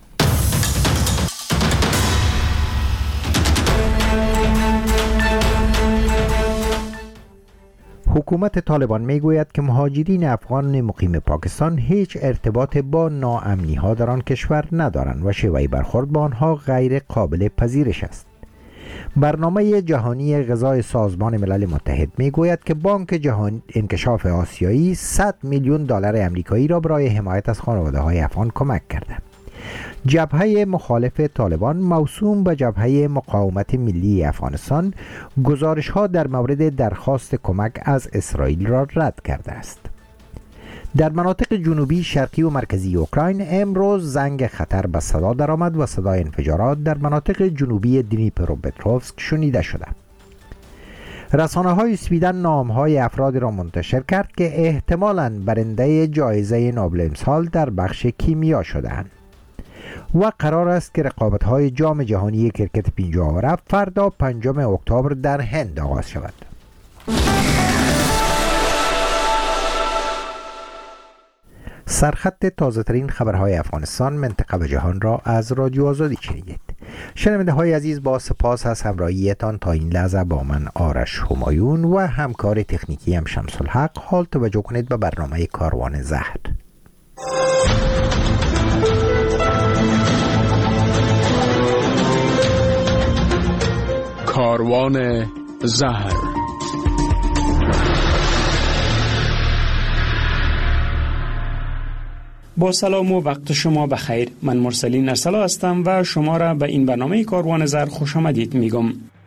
حکومت طالبان میگوید که مهاجرین افغان مقیم پاکستان هیچ ارتباط با ناامنی ها در آن کشور ندارند و شیوه برخورد با آنها غیر قابل پذیرش است. برنامه جهانی غذای سازمان ملل متحد میگوید که بانک جهانی انکشاف آسیایی 100 میلیون دلار آمریکایی را برای حمایت از خانواده های افغان کمک کرده. جبهه مخالف طالبان موسوم به جبهه مقاومت ملی افغانستان گزارش‌ها در مورد درخواست کمک از اسرائیل را رد کرده است. در مناطق جنوبی، شرقی و مرکزی اوکراین امروز زنگ خطر به صدا درآمد و صدای انفجارات در مناطق جنوبی دنیپروپتروفسک شنیده شده. رسانه‌های سویدن نام‌های افرادی را منتشر کرد که احتمالاً برنده جایزه نوبل امسال در بخش کیمیا شده‌اند. و قرار است که رقابت‌های جام جهانی کرکت 50 فردا 5 اکتبر در هند آغاز شود. سرخط تازه‌ترین خبرهای افغانستان، منطقه و جهان را از رادیو آزادی شنیدید. شنونده های عزیز، با سپاس از همراهیتان تا این لحظه با من آرش همایون و همکار تکنیکی هم شمس الحق. حال توجه کنید به برنامه کاروان زهر. کاروان زهر. با سلام و وقت شما بخیر. من مرسلین ارسلا هستم و شما را به این برنامه کاروان زهر خوش آمدید میگم.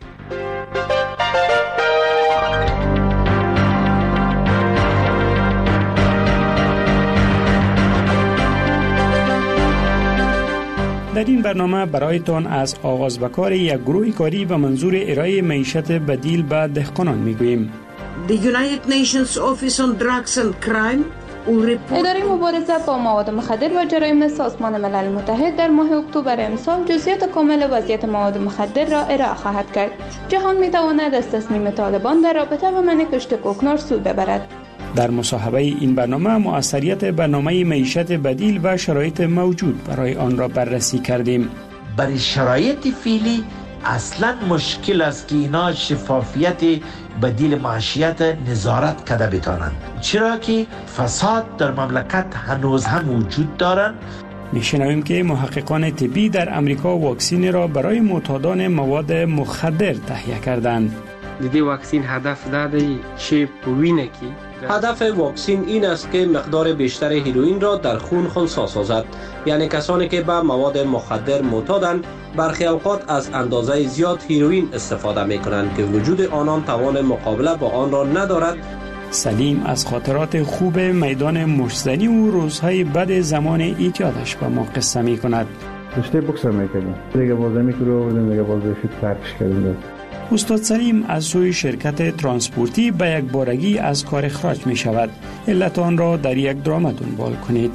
در این برنامه برایتان از آغاز به کار یک گروه کاری به منظور ارائه معیشت بدیل به دهقانان میگوییم. The United Nations Office on Drugs and Crime اداره مبارزه با مواد مخدر و جرایم سازمان ملل متحد در ماه اکتبر امسال جزئیات کامل وضعیت مواد مخدر را ارائه خواهد کرد. جهان میتواند از تصمیم طالبان در رابطه با منع کشت کوکنار سود ببرد. در مصاحبه این برنامه مؤثریت برنامه معیشت بدیل و شرایط موجود برای آن را بررسی کردیم. برای شرایط فعلی اصلا مشکل است که اینا شفافیت بدیل معیشت نظارت کرده بتانند، چرا که فساد در مملکت هنوز هم وجود دارند. میشنویم که محققان طبی در امریکا واکسین را برای معتادان مواد مخدر تهیه کردند. دیدی واکسین هدف داده چه وینه کی؟ هدف واکسین این است که مقدار بیشتر هیروئین را در خون خنثی سازد. یعنی کسانی که به مواد مخدر معتادند برخی اوقات از اندازه زیاد هیروئین استفاده می کنند که وجود آنان توان مقابله با آن را ندارد. سلیم از خاطرات خوب میدان مشتزنی و روزهای بعد زمان ایجادش به ما قصه می کند. رشته بوکس می‌کردم. دیگه بازی می‌کردم، دیگه بازی فیت پرش کردم. استاد سلیم از سوی شرکت ترانسپورتی به یک بارگی از کار اخراج می شود. علت آن را در یک درام دنبال کنید.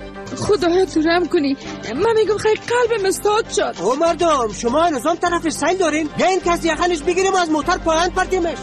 خدایت رحم کنی، من میگم خیلی قلبم استاد شد. او مردم، شما نظام طرف سیل دارین؟ یا این کسی یخنش بگیریم از موتر پایان پرتیمش.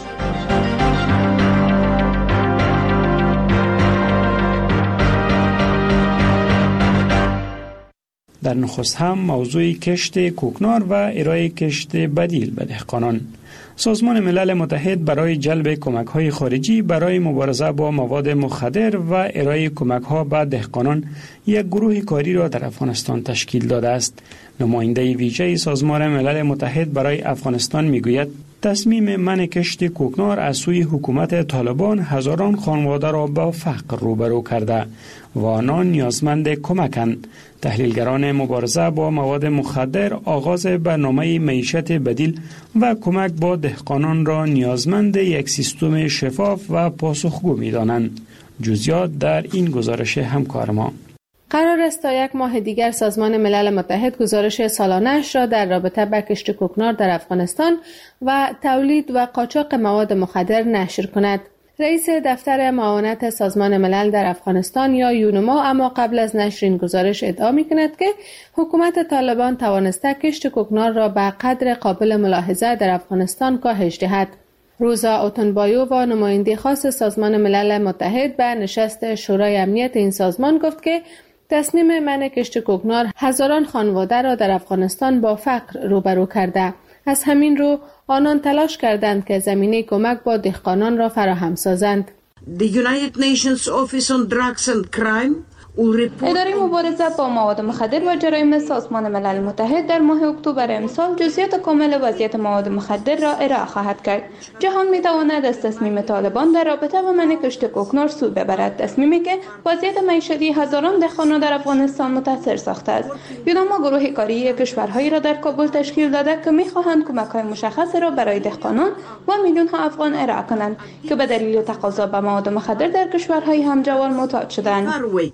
در نخست هم موضوع کشت کوکنار و ارائه کشت بدیل به دهقانان. سازمان ملل متحد برای جلب کمک‌های خارجی برای مبارزه با مواد مخدر و ارائه کمک‌ها به دهقانان یک گروه کاری را در افغانستان تشکیل داده است. نماینده ویژه سازمان ملل متحد برای افغانستان میگوید تصمیم منع کشت کوکنار از سوی حکومت طالبان هزاران خانواده را با فقر روبرو کرده و آنان نیازمند کمکند. تحلیلگران مبارزه با مواد مخدر آغاز برنامه معیشت بدیل و کمک با دهقانان را نیازمند یک سیستم شفاف و پاسخگو می‌دانند. جزئیات در این گزارش همکار ما. قرار است تا یک ماه دیگر سازمان ملل متحد گزارش سالانه‌اش را در رابطه با کشت کوکنار در افغانستان و تولید و قاچاق مواد مخدر نشر کند. رئیس دفتر معاونت سازمان ملل در افغانستان یا یونما اما قبل از نشر این گزارش ادعا می‌کند که حکومت طالبان توانسته کشت کوکنار را به قدر قابل ملاحظه در افغانستان کاهش دهد. روزا اوتنبایو و نماینده خاص سازمان ملل متحد به نشست شورای امنیت این سازمان گفت که تصمیم منع کشت کوکنار هزاران خانواده را در افغانستان با فقر روبرو کرده. از همین رو آنان تلاش کردند که زمینه کمک با دهقانان را فراهم سازند. The United Nations Office on Drugs and Crime اداره مبارزه با مواد مخدر و جرایم سازمان ملل متحد در ماه اکتبر امسال جزئیات کامل وضعیت مواد مخدر را ارائه خواهد کرد. جهان می‌تواند از تصمیم طالبان در رابطه با منع کشت کوکنار سود ببرد، تصمیمی که وضعیت معیشتی هزاران دهقان در افغانستان متاثر ساخته است. یونما گروه کاری کشورهایی را در کابل تشکیل داده که می‌خواهند کمک‌های مشخص را برای دهقانان و میلیون‌ها افغان ارائه کنند که به دلیل تقاضا به مواد مخدر در کشورهای همجوار معتاد شدند.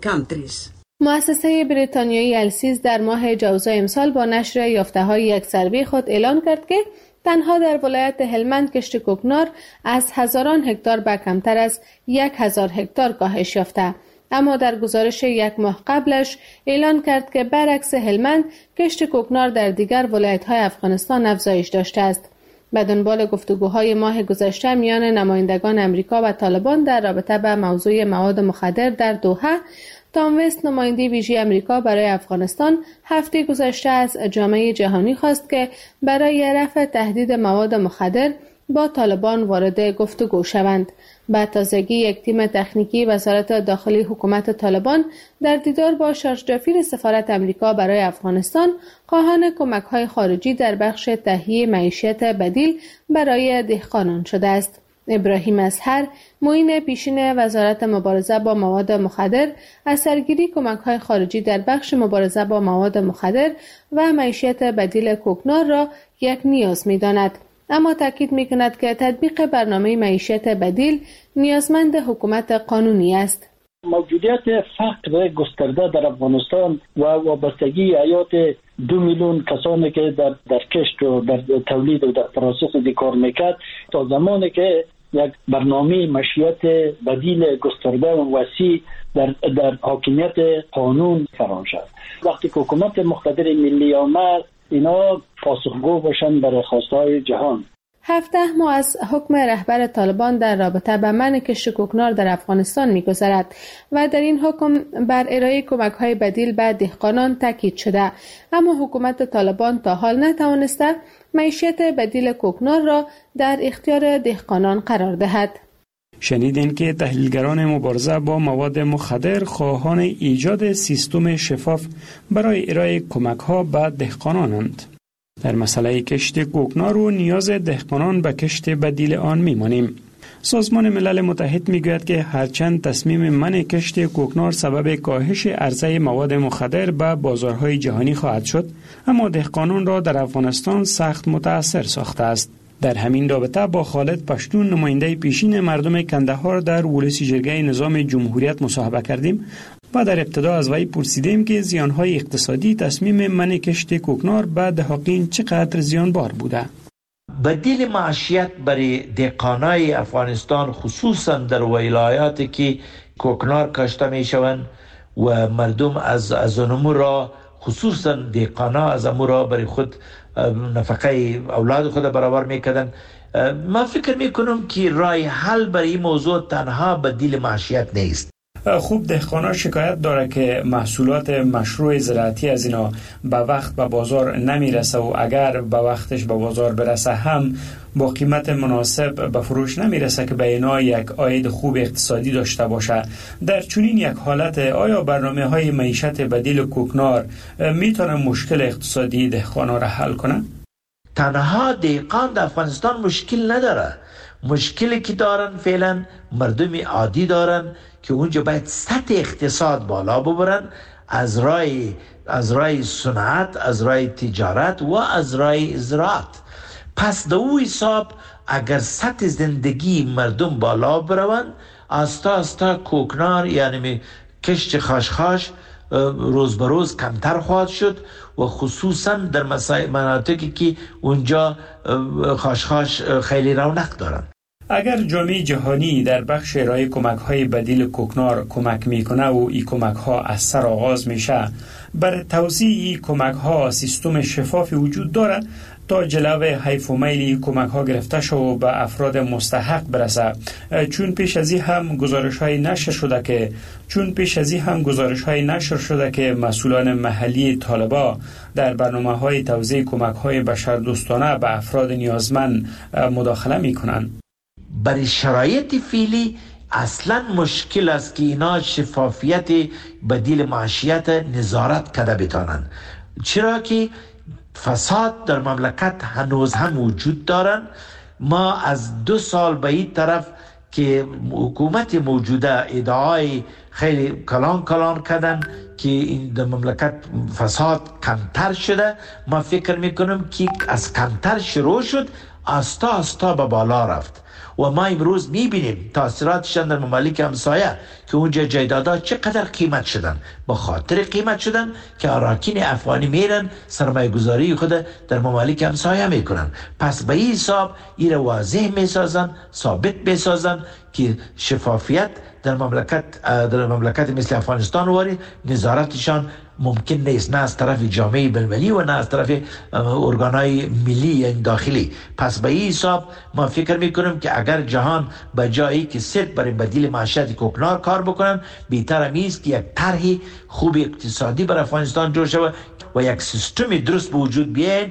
مؤسسه بریتانیایی السیز در ماه جوزای امسال با نشر یافته‌های یک سروی خود اعلان کرد که تنها در ولایت هلمند کشت کوکنار از هزاران هکتار به کمتر از 1000 هکتار کاهش یافته. اما در گزارش یک ماه قبلش اعلان کرد که برعکس هلمند کشت کوکنار در دیگر ولایت‌های افغانستان افزایش داشته است. به دنبال گفتگوهای ماه گذشته میان نمایندگان امریکا و طالبان در رابطه با موضوع مواد مخدر در دوحه، تام وست نماینده ویژه امریکا برای افغانستان هفته گذشته از جامعه جهانی خواست که برای رفع تهدید مواد مخدر با طالبان وارد گفتگو شوند. به تازگی یک تیم تکنیکی وزارت داخلی حکومت طالبان در دیدار با شارژ سفارت امریکا برای افغانستان خواهان کمک‌های خارجی در بخش تهیه معیشت بدیل برای دهقانان شده است. ابراهیم اصهر، معین پیشین وزارت مبارزه با مواد مخدر، از سرگیری کمک‌های خارجی در بخش مبارزه با مواد مخدر و معیشت بدیل کوکنار را یک نیاز می‌داند. اما تاکید می‌کند که تطبیق برنامه معیشت بدیل نیازمند حکومت قانونی است. موجودیت فقر گسترده در افغانستان و وابستگی حیات 2 میلیون کسانی که در کشت و در تولید و در پروسس کار میکرد تا زمانی که یک برنامه معیشت بدیل گسترده و وسیع در حاکمیت قانون فرام شد. وقتی که حکومت مقتدر ملی آمد، اینا پاسخگو باشند برای خواستهای جهان. 17 ماه از حکم رهبر طالبان در رابطه با منع کشت کوکنار در افغانستان می‌گذرد و در این حکم بر ارائه کمک‌های بدیل به دهقانان تاکید شده، اما حکومت طالبان تا حال نتوانسته معیشت بدیل کوکنار را در اختیار دهقانان قرار دهد. شنیدین که تحلیلگران مبارزه با مواد مخدر خواهان ایجاد سیستم شفاف برای ارائه کمک‌ها به دهقانانند. در مسئله کشت کوکنار و نیاز دهقانان به کشت بدیل آن می‌مانیم. سازمان ملل متحد میگوید که هرچند تصمیم منع کشت کوکنار سبب کاهش عرضه مواد مخدر به بازارهای جهانی خواهد شد، اما دهقانان را در افغانستان سخت متاثر ساخته است. در همین رابطه با خالد پشتون، نماینده پیشین مردم کندهار در ولسی جرگه نظام جمهوریت مصاحبه کردیم و در ابتدا از وی پرسیدیم که زیانهای اقتصادی تصمیم منع کشت کوکنار به دهقان چقدر زیانبار بوده. بدیل معیشت برای دهقانای افغانستان خصوصا در ولایاتی که کوکنار کاشته می شوند و مردم از آنمو را، خصوصا دهقانا از آنمو را برای خود نفقه اولاد خود برابر میکردن. من فکر میکنم که راه حل برای این موضوع تنها بدیل معیشت نیست. خوب دهقانا شکایت داره که محصولات مشروع زراعتی از اینا به وقت به بازار نمیرسه و اگر به وقتش به بازار برسه هم با قیمت مناسب به فروش نمیرسه که به اینا یک عاید خوب اقتصادی داشته باشه. در چنین یک حالت آیا برنامه های معیشت بدیل کوکنار میتونه مشکل اقتصادی دهقانا را حل کنه؟ تنها دهقان در افغانستان مشکل نداره. مشکلی که دارن فعلا مردم عادی دارن که اونجا باید سطح اقتصاد بالا ببرن از رای صنعت، از رای تجارت و از رای زراعت. پس در او حساب اگر سطح زندگی مردم بالا بروند، آستا آستا کوکنار یعنی کشت خاشخاش روز به روز کمتر خواهد شد و خصوصا در مناطقی که اونجا خاشخاش خیلی رونق دارن. اگر جامعه جهانی در بخش ارائه کمک‌های بدیل کوکنار کمک میکنه و این کمک‌ها از سر آغاز میشه، بر توزیع این کمک‌ها سیستم شفافی وجود داره تا جلو حیف و میل کمک‌ها گرفته شد و به افراد مستحق برسه. چون پیش از این هم گزارش‌های نشر شده که مسئولان محلی طالبا در برنامه‌های توزیع کمک‌های بشردوستانه به افراد نیازمند مداخله میکنند. برای شرایط فعلی اصلا مشکل است که اینا شفافیت بدیل معیشت نظارت کرده بتانن، چرا که فساد در مملکت هنوز هم وجود دارن. ما از 2 سال به این طرف که حکومت موجوده ادعای خیلی کلان کردن که این در مملکت فساد کمتر شده، ما فکر میکنم که از کمتر شروع شد آستا آستا به بالا رفت و ما امروز میبینیم تاثیراتشان در ممالک همسایه که اونجا جایدادها چقدر قیمت شدن. به خاطر قیمت شدن که اراکین افغانی میرن سرمایه گذاری خود در ممالک همسایه میکنن. پس به این حساب این واضح میسازن، ثابت میسازن که شفافیت در مملکت مثل افغانستان واری نظارتشان ممکن نیست، نه از طرف جامعه بین‌المللی و نه از طرف ارگانهای ملی یا داخلی. پس به این حساب ما فکر میکنم که اگر جهان به جایی که صرف برای بدیل معیشت کوکنار کار بکنن، بهتر است که یک طرح خوب اقتصادی برای افغانستان جور شود و یک سیستم درست به وجود بیاید.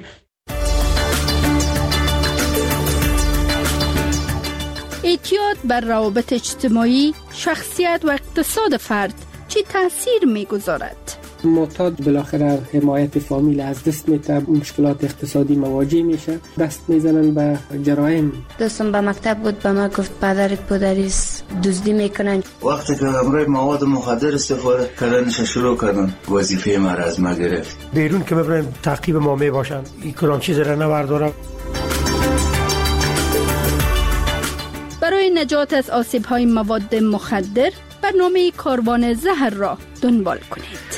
اعتیاد بر روابط اجتماعی، شخصیت و اقتصاد فرد چی تاثیر میگذارد؟ معتاد بالاخره حمایت فامیل از دست میده، مشکلات اقتصادی مواجه میشه، دست میزنن به جرایم. دوستم به مکتب بود، به ما گفت پدرت پدریست دزدی میکنن. وقتی که همراه مواد مخدر استفاده کردنش شروع کردن، وظیفه ما را از ما گرفت. بیرون که ببرن تعقیب ما میباشن، این کلان چیز را نبردارم. برای نجات از آسیب‌های مواد مخدر برنامه کاروان زهر را دنبال کنید.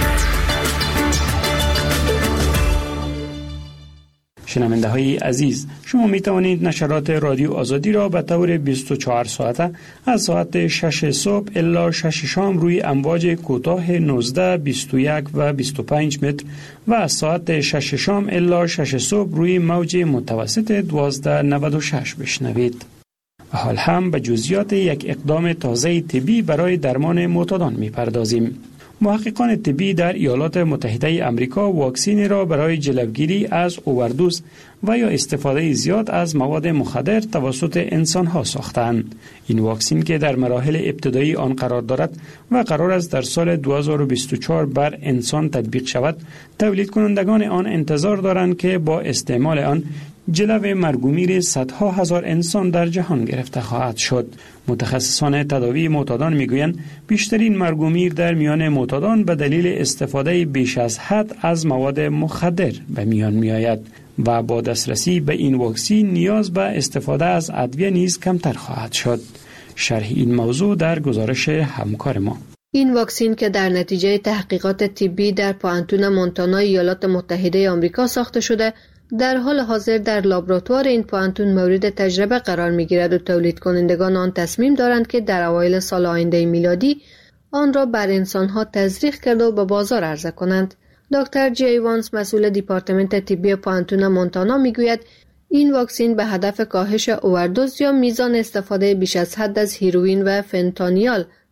شنونده های عزیز، شما می توانید نشرات رادیو آزادی را به طور 24 ساعته از ساعت 6 صبح الی 6 شام روی امواج کوتاه 19، 21 و 25 متر و از ساعت 6 شام الی 6 صبح روی موج متوسط 1296 بشنوید. و حال هم به جزئیات یک اقدام تازه طبی برای درمان معتادان می پردازیم. محققان طبی در ایالات متحده آمریکا واکسینی را برای جلوگیری از اووردوز و یا استفاده زیاد از مواد مخدر توسط انسان‌ها ساختند. این واکسین که در مراحل ابتدایی آن قرار دارد و قرار است در سال 2024 بر انسان تطبیق شود، تولید کنندگان آن انتظار دارند که با استعمال آن جلو مرگ و میر صدها هزار انسان در جهان گرفته خواهد شد. متخصصان تداوی معتادان میگویند بیشترین مرگ و میر در میان معتادان به دلیل استفاده بیش از حد از مواد مخدر به میان میآید و با دسترسی به این واکسین نیاز به استفاده از ادویه نیز کمتر خواهد شد. شرح این موضوع در گزارش همکار ما. این واکسین که در نتیجه تحقیقات طبی در پوانتون مونتانا ایالات متحده آمریکا ساخته شده، در حال حاضر در لابراتوار این پوانتون مورد تجربه قرار می‌گیرد و تولید کنندگان آن تصمیم دارند که در اوایل سال آینده میلادی آن را بر انسان‌ها تزریق کرده و به بازار عرضه کنند. دکتر جی ایوانز مسئول دیپارتمنت طبی پوانتون مونتانا میگوید این واکسین به هدف کاهش اووردوز یا میزان استفاده بیش از حد از هیروئین و فنتانیال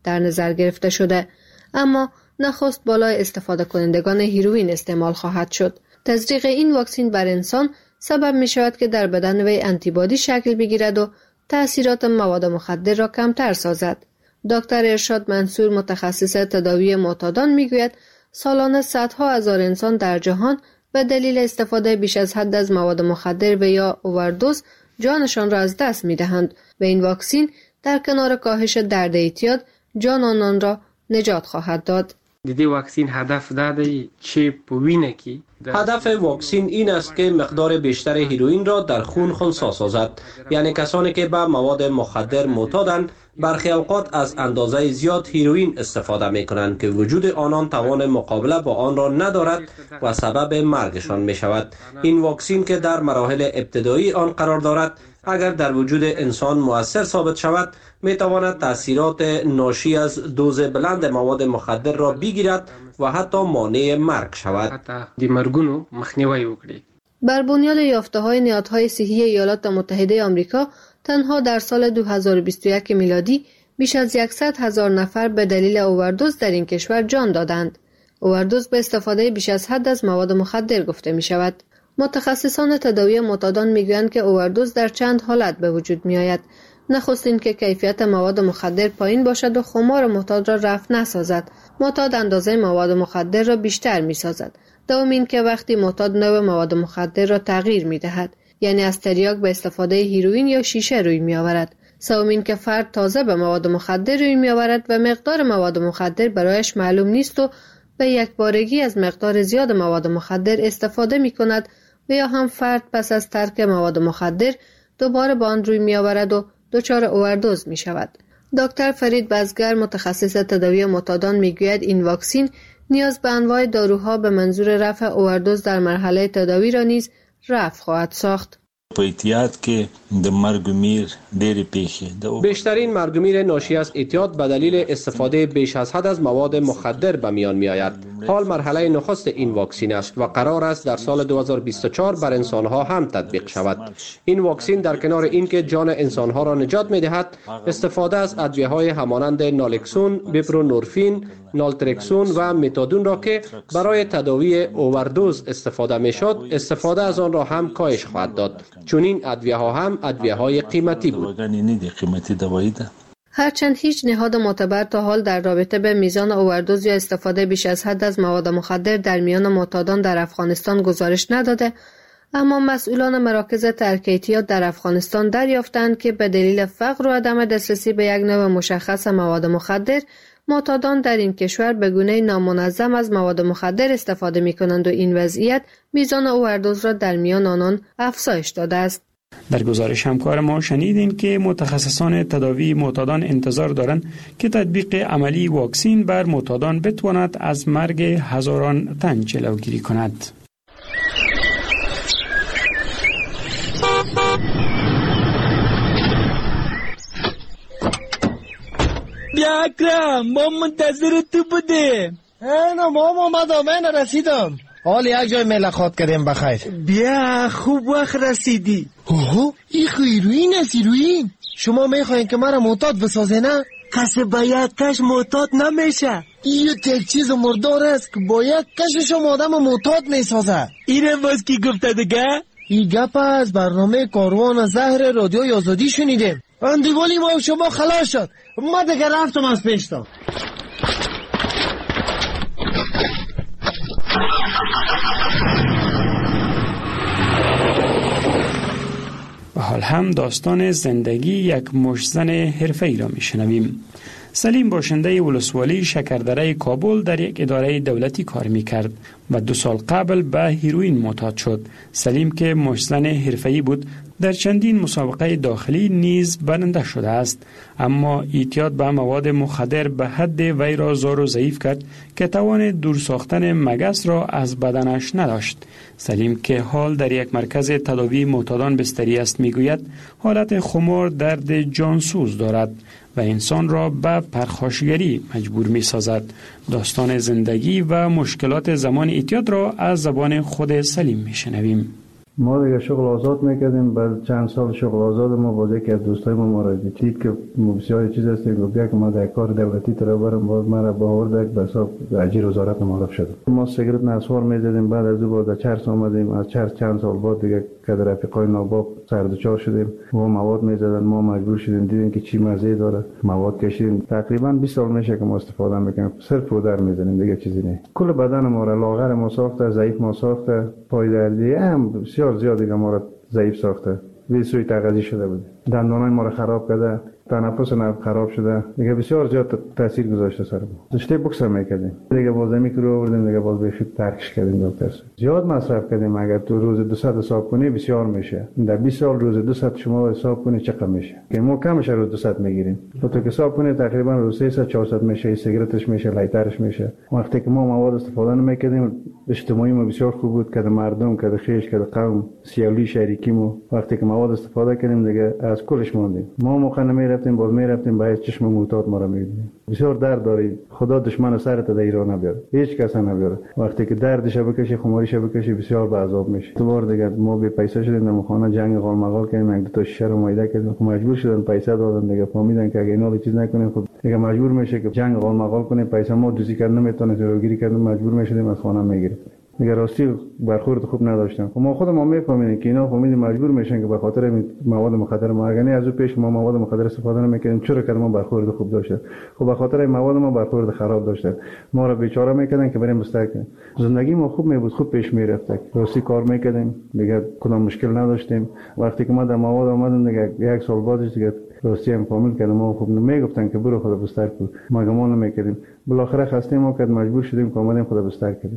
در نظر گرفته شده، اما نخست بالای استفاده کنندگان هیروئین استعمال خواهد شد. تزریق این واکسن بر انسان سبب می شود که در بدن وی آنتیبادی شکل بگیرد و تأثیرات مواد مخدر را کمتر سازد. دکتر ارشاد منصور متخصص تداوی معتادان می گوید سالانه صدها هزار انسان در جهان به دلیل استفاده بیش از حد از مواد مخدر و یا اووردوز جانشان را از دست می دهند و این واکسن در کنار کاهش درد اعتیاد جان آنان را نجات خواهد داد. دیدی واکسن هدف داده چی پوینه کی؟ هدف واکسن این است که مقدار بیشتر هیروئین را در خون خنثی سازد. یعنی کسانی که به مواد مخدر معتادند برخی اوقات از اندازه زیاد هیروئین استفاده می کنند که وجود آنان توان مقابله با آن را ندارد و سبب مرگشان می شود. این واکسن که در مراحل ابتدایی آن قرار دارد اگر در وجود انسان مؤثر ثابت شود می تواند تاثیرات ناشی از دوز بلند مواد مخدر را بگیرد و حتی مانع مرگ شود. حتی مرگونو مخنیوی وکړي. بر بنیاد یافته‌های نهادهای صحی ایالات متحده آمریکا تنها در سال 2021 میلادی بیش از 100,000 نفر به دلیل اووردوز در این کشور جان دادند. اووردوز به استفاده بیش از حد از مواد مخدر گفته می شود. متخصصان تداوی معتادان میگویند که اووردوز در چند حالت به وجود می آید. نخست این که کیفیت مواد مخدر پایین باشد و خمار معتاد را رفع نسازد. معتاد اندازه مواد مخدر را بیشتر می سازد. دوم این که وقتی معتاد نوع مواد مخدر را تغییر می دهد، یعنی از تریاک به استفاده هیروئین یا شیشه روی می آورد. سوم این که فرد تازه به مواد مخدر روی می آورد و مقدار مواد مخدر برایش معلوم نیست و به یک بارگی از مقدار زیاد مواد مخدر استفاده می کند و یا هم فرد پس از ترک مواد مخدر دوباره به آن روی می آورد و دچار اووردوز می شود. دکتر فرید بزگر متخصص تداوی معتادان می گوید این واکسن نیاز به انواع داروها به منظور رفع اووردوز در مرحله تداوی را نیز رفع خواهد ساخت. په اعتیاد کې د مرګ میر ډېرې پیښې بیشترین مرگ میر ناشی از اعتیاد به دلیل استفاده بیش از حد از مواد مخدر به میان می آید. حال مرحله نخست این واکسن است و قرار است در سال 2024 بر انسانها هم تطبیق شود. این واکسن در کنار اینکه جان انسانها را نجات می دهد، استفاده از ادویه‌های همانند نالکسون، بپرونورفین، نالترکسون و متادون را که برای تداوی اووردوز استفاده می شد، استفاده از آن را هم کاهش خواهد داد. چون این ادویه ها هم ادویه های قیمتی بود. هرچند هیچ نهاد معتبر تا حال در رابطه به میزان اووردوز یا استفاده بیش از حد از مواد مخدر در میان معتادان در افغانستان گزارش نداده، اما مسئولان مراکز ترک اعتیاد در افغانستان دریافتند که به دلیل فقر و عدم دسترسی به یک نوع مشخص مواد مخدر، معتادان در این کشور به گونه نامنظم از مواد مخدر استفاده می کنند و این وضعیت میزان اووردوز را در میان آنان افزایش داده است. در گزارش همکار ما شنیدین که متخصصان تداوی معتادان انتظار دارند که تطبیق عملی واکسن بر معتادان بتواند از مرگ هزاران تن جلوگیری کند. بیا اکرم، ما منتظر تو بودیم. نه ما من رسیدم. حال یک جای ملاقات کردیم بخیر. بیا خوب وقت رسیدی. اوه این هیروئین است. هیروئین شما میخواین که مرا معتاد بسازه نه؟ کسی با یک کش معتاد نمیشه. این یک چیز مردار است که با یک کش شما آدم معتاد میسازه. اینه باز کی گفته دیگه؟ این گپ از برنامه کاروان زهر رادیو آزادی شنیدیم. اندیوالی ما شما خلاص شد. ما دیگه رفتم از پیشتا. و حال هم داستان زندگی یک مشتزن حرفه‌ای را میشنویم. سلیم باشنده ولسوالی شکردره کابل در یک اداره دولتی کار میکرد و 2 سال قبل به هیروئین معتاد شد. سلیم که مشتزن حرفه‌ای بود در چندین مسابقه داخلی نیز برنده شده است، اما اعتیاد به مواد مخدر به حد وی را زار و ضعیف کرد که توان دور ساختن مگس را از بدنش نداشت. سلیم که حال در یک مرکز تداوی معتادان بستری است میگوید حالت خمار درد جانسوز دارد و انسان را به پرخاشگری مجبور می سازد. داستان زندگی و مشکلات زمان اعتیاد را از زبان خود سلیم می شنویم. ما دیگه شغل آزاد میکردیم. بعد چند سال شغل آزاد ما با یکی از دوستای ما را دید که بسیار چیز است، گفت که ما در کار دولتی تر برم، باز ما را باورد به حساب اجیر وزارت معرف شد. ما سیگرت نسوار میزدیم. بعد از او با چرس آمدیم. از چرس چند سال بعد دیگه که در رفیقای ناباب سردچار شدیم. ما مواد میزدن، ما مجبور شدیم دیدیم که چی مزه داره، مواد کشیدیم. تقریبا 20 سال میشه که ما استفاده میکنیم، صرف پودر میزنیم، دیگه چیزی نه. کل بدن ما را لاغر ما ساخته، ضعیف ما ساخته، پای دردی هم بسیار زیاد دیگه ما را ضعیف ساخته. ویسوی تغذیه شده بود، دندانای ما را خراب کرده، تنفس نب خراب شده، دیگه بسیار زیاد تاثیر گذاشته سر ما. داشته بوکس میکردیم، دیگه بازمی رو آوردیم، دیگه باز بخید ترکش کردیم. دکتر زیاد مصرف کردیم. اگر تو روز 200 حساب کنی بسیار میشه. در 20 سال روز 200 شما حساب کنی چقدر میشه؟ که ما کمش روز 200 میگیریم. تو که حساب کنی تقریبا روز 300 400 میشه. سیگارتش میشه، لایترش میشه. وقتی که ما مواد استفاده نمیکردیم، اجتماعی ما بسیار خوب بود، که مردم، که خیش، که قوم سیالی شریکیمو وقتی که مواد استفاده کردیم دیگه از کلش موندیم. ما موقع نمیرفتیم، باز میرفتیم باید چشم معتاد ما را میدیدیم. بسیار درد داری. خدا دشمن سرت در ایران نبیاره، هیچ کس نبیاره. وقتی که دردش بکشی، خماریش بکشی، بسیار به عذاب میشی. تو بار دیگه ما به پیسه شدیم، در خانه جنگ قال مقال کردیم، یک دو تا شیشه رو مایده کردیم. خب مجبور شدن پیسه دادن دیگه. فهمیدن که اگه اینا چیز نکنیم خب دیگه مجبور میشه که جنگ قال مقال کنه. پیسه ما دوزی کردن نمیتونه، جلوگیری کردن مجبور میشدیم از خانه میگیریم. دیگه راستی برخورد خوب نداشتن. خب ما خودمون میفهمیدیم که اینا فهمیدیم مجبور میشن که به خاطر مواد مخدر ما، یعنی از او پیش ما مواد مخدر استفاده نمیکردیم، چرا که ما برخورد خوب داشتن. خب به خاطر مواد ما برخورد خراب داشتن، ما را بیچاره میکردن که بریم بستر کنیم. زندگی ما خوب میبود، خوب پیش میرفت، راستی کار میکردیم، دیگه کدام مشکل نداشتیم. وقتی که ما در مواد اومدیم دیگه یک سال بعدش دیگه راستی هم فامیل کردم. ما خوب نمیگفتن که برو خدا بستر کن، ما گمان نمیکردیم. بالاخره خستیم ما که مجبور شدیم که اومدیم خدا بستر کردیم.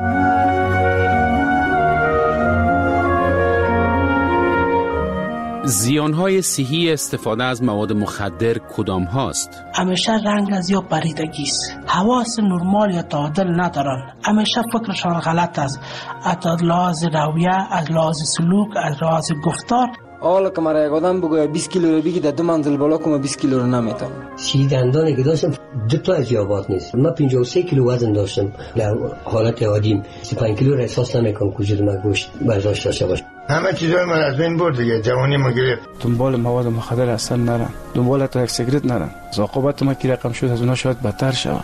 زیانهای صحی استفاده از مواد مخدر کدام هاست؟ همیشه رنگ از یا پریدگی است، حواس نرمال یا تعادل ندارن، همیشه فکرشان غلط است، از لحاظ رویه، از لحاظ سلوک، از لحاظ گفتار. حالا که مرا یک آدم بگوید 20 کیلو رو بگی در 2 منزل بالا کنم 20 کیلو رو نمیتونم. سی دندانی که داشتم 2 تا از یابات نیست. من 53 کیلو وزن داشتم در حالت عادیم. 35 کیلو را احساس نمیکنم وجود من گوشت برداشت داشته باشه. همه چیزای من از بین برد دیگه، جوانی ما گرفت. دنبال مواد مخدر اصلا نرم، دنبال تا یک سیگرت نرم. عاقبت ما کی رقم شد از اونها شاید بدتر شود.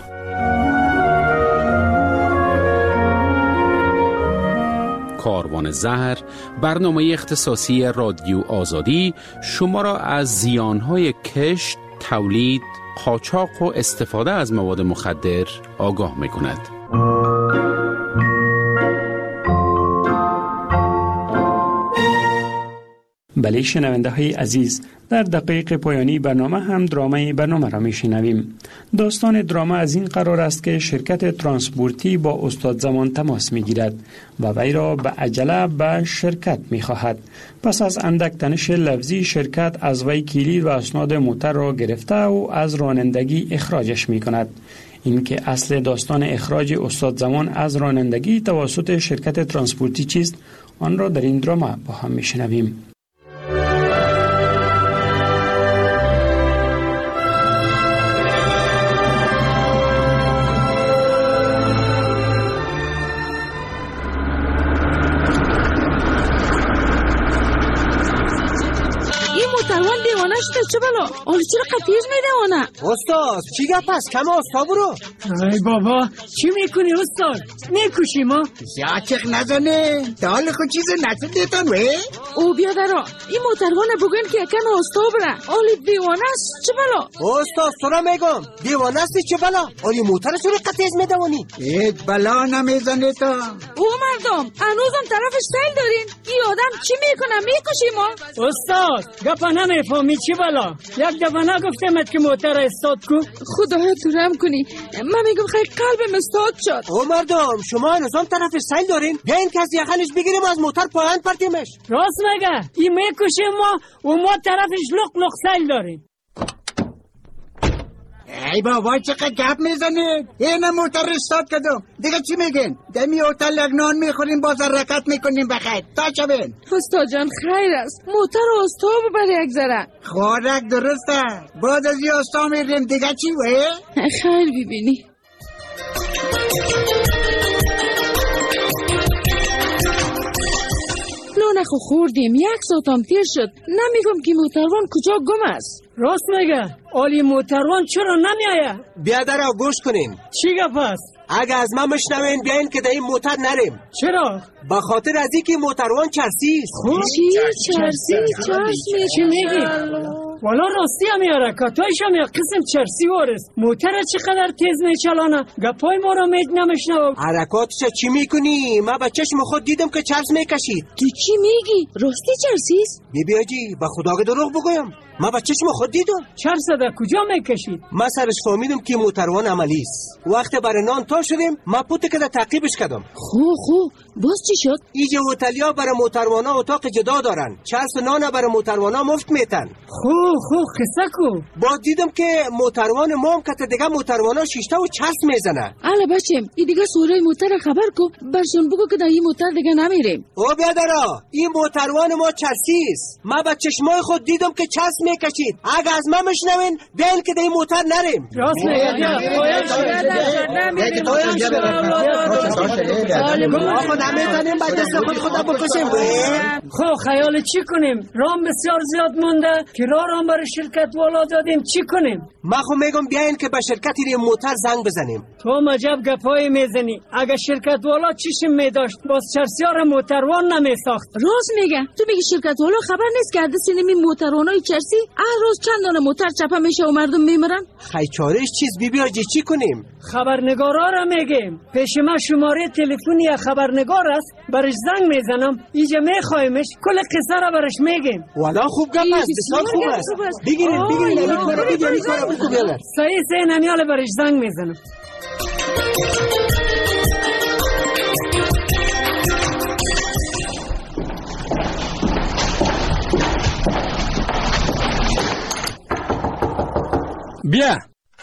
کاروان زهر، برنامه اختصاصی رادیو آزادی شما را از زیانهای کشت، تولید، قاچاق و استفاده از مواد مخدر آگاه می‌کند. بله شنونده های عزیز، در دقایق پایانی برنامه هم درامه برنامه را می شنویم. داستان درامه از این قرار است که شرکت ترانسپورتی با استاد زمان تماس می گیرد و وی را به عجله به شرکت می خواهد. پس از اندک تنش لفظی شرکت از وی کلید و اسناد موتر را گرفته و از رانندگی اخراجش می کند. این که اصل داستان اخراج استاد زمان از رانندگی توسط شرکت ترانسپورتی چیست، آن را در این درامه با هم می شنویم. چه بلا؟ آلی چرا قطیز میدونه؟ استاد چی گپ است؟ کم استاد برو. ای بابا چی میکنی استاد؟ میکشی ما؟ یا چخ نزنه دال خود چیز نتون دیتن وی؟ او بیادرا این موتروانه بگن که کم استاد بره. آلی دیوانه است چه بلا؟ استاد سرا میگم دیوانه است چه بلا؟ آلی موتر سوری قطیز میدونی؟ هیچ بلا نمیزنه تا. او مردم هنوزم طرفش سیل دارین؟ این آدم چی میکنه؟ میکشی ما؟ استاد گپا نمیفهمی چی بلا؟ یک دفعه نگفتمت که موتر استاد کو؟ خدایا تو رحم کنی، من میگم خیلی قلبم استاد شد. او مردم شما هنوزم طرفش سیل دارین؟ بیاین کسی یخنش بگیریم از موتر پایان پرتیمش. راست میگه این میکشیم ما و ما طرفش لق لق سیل داریم. ای بابا چقدر گپ میزنید؟ این موتر استاد کردم دیگه چی میگین؟ دمی هتل نان میخوریم باز حرکت میکنیم بخیر تا چبین. استاد جان خیر است، موتر استاد ببر یک ذره. خوراک درسته، بعد از یه استاد میریم دیگه چی وی؟ خیر ببینی. خو خوردیم، 1 ساعت هم تیر شد. نمیگم که موتروان کجا گم است. راست میگه. آلی موتروان چرا نمیایه؟ بیادرها گوش کنین. چی گپ است؟ اگه از من مشنوین بیاین که در این موتر نریم. چرا؟ به خاطر از اینکه موتروان چرسی است. چی؟ چرسی؟ چی میگی؟ والا راستی هم یا رکاتایش هم یا قسم چرسی وارست. موتر چقدر تیز میچلانه؟ گپای ما رو نمیشنوم. حرکاتش چی میکنی؟ من به چشم خود دیدم که چرس میکشید. تو چی میگی؟ راستی چرسی است؟ بیاجی به خدا که دروغ بگویم. من به چشم خود دیدم. چرس در کجا میکشید؟ من سرش فهمیدم که موتروان عملی است. وقتی برای نان تا شدیم من پوت که تعقیبش کردم. خو باز چی شد؟ اینجا هتلیا برای موتروانا اتاق جدا دارن. چرس نان برای موتروانا مفت میتن. خو قصه کو. با دیدم که موتروان ما هم که دیگه موتروانا شیشته و چرس میزنه. اله بچم این دیگه سوره موتر خبر کو. برشون بگو که در این موتر دیگه نمیریم. او بیادرها این موتروان ما چرسی است. من با چشمای خود دیدم که چرس میکشید. اگه از من مشنوین بیاین که در این موتر نریم. راست میگه. نمیتونیم با دست خود بکشیم. خب خیال چی کنیم؟ رام بسیار زیاد مونده که رام برای شرکت والا دادیم. چی کنیم؟ ما خو میگم بیاین که به شرکت این موتر زنگ بزنیم. تو مجب گپایی میزنی. اگه شرکت والا چیشم میداشت باز چرسیار موتروان نمیساخت. راست میگه. تو میگی شرکت والا خبر نیست که حدث نمی موتروانای چرسی هر روز چند دانه موتر چپه میشه و مردم میمرن؟ خیچارش چیز بیاجی چی کنیم؟ خبرنگارا را میگیم. پیش ما شماره تلفنی خبرنگار است. برش زنگ میزنم. اینجا میخوایمش کل قصه را برش میگیم. والا خوب گپ است. بسیار خوب است. بگیرین این کارو بگیرین. صحیح نمیاله برش زنگ میزنم. بیا.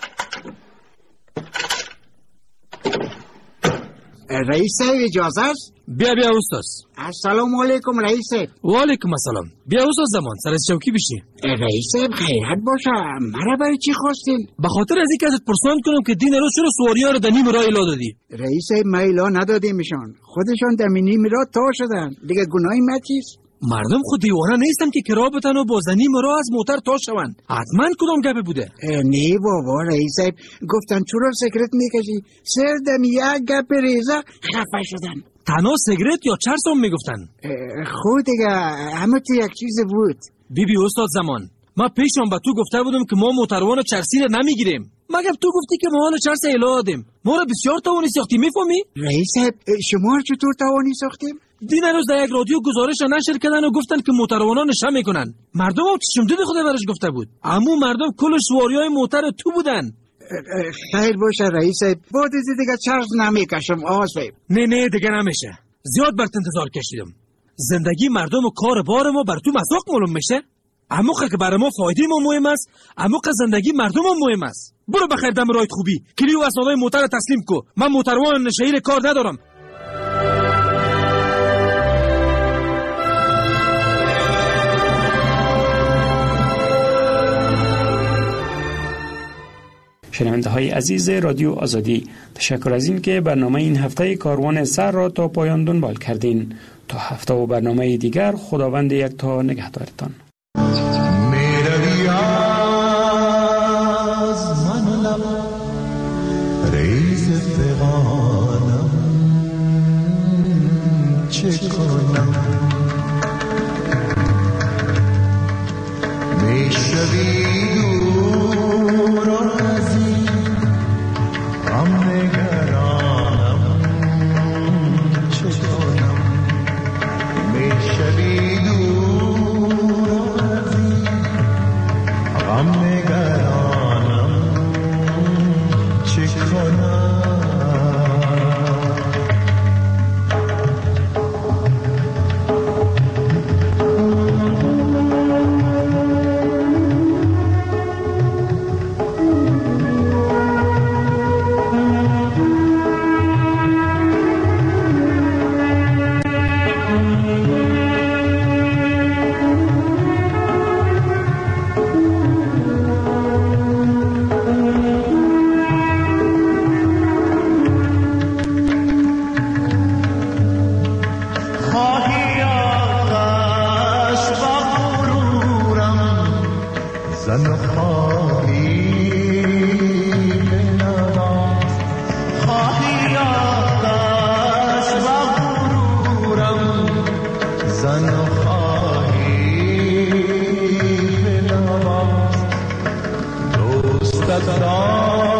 رئیس صاحب اجازه است؟ بیا استاد. السلام علیکم رئیس صاحب. و علیکم السلام. بیا استاد زمان سر از چوکی بشی. رئیس صاحب خیرت باشه. مرا برای چی خواستین؟ به خاطر از اینکه ازت پرسان کنم که دین روز چرا سواریا رو در نیم راه الا دادی؟ رئیس صاحب ما الا ندادیمشان. خودشان در نیم راه تا شدن. دیگه گناهی من چیست؟ مردم خود دیوانه نیستن که کرا بتن و با زنی مرا از موتر تا شوند. حتما کدام گپه بوده؟ نه بابا رئیس صاحب گفتن چرا سیگرت میکشی؟ سر دم یک گپ ریزه خفه شدن. تنها سیگرت یا چرس هم میگفتن؟ خود دیگه همه تو یک چیز بود. بی استاد زمان ما پیشم به تو گفته بودم که ما موتروان چرسی رو نمیگیریم. مگر تو گفتی که ما حال چرس الادیم. ما رو بسیار توانی ساختی میفهمی؟ رئیس صاحب شما چطور توانی ساختیم؟ دین روز در یک رادیو گزارش نشر کردن و گفتن که موتروانا نشه میکنن. مردم هم چشم دید خدا برش گفته بود. اما مردم کل سواریای موتر تو بودن. خیر باشه رئیس صاحب. بعد از دیگه چرس نمیکشم آقا صاحب. نه دیگه نمیشه. زیاد برات انتظار کشیدم. زندگی مردم و کار بار ما بر تو مذاق معلوم میشه. اما که برای ما فایده ما مهم است، اما که زندگی مردم هم مهم است. برو بخیر دم رایت خوبی. کلی و اسنادای موتر تسلیم کو. من موتروان شهیر کار ندارم. شنونده های عزیز رادیو آزادی، تشکر از این که برنامه این هفته کاروان سر را تا پایان دنبال کردین. تا هفته و برنامه دیگر خداوند یکتا نگهدارتان. زن و خواهی بنواز خواهی آتش و غرورم زن و خواهی بنواز دوستت دارم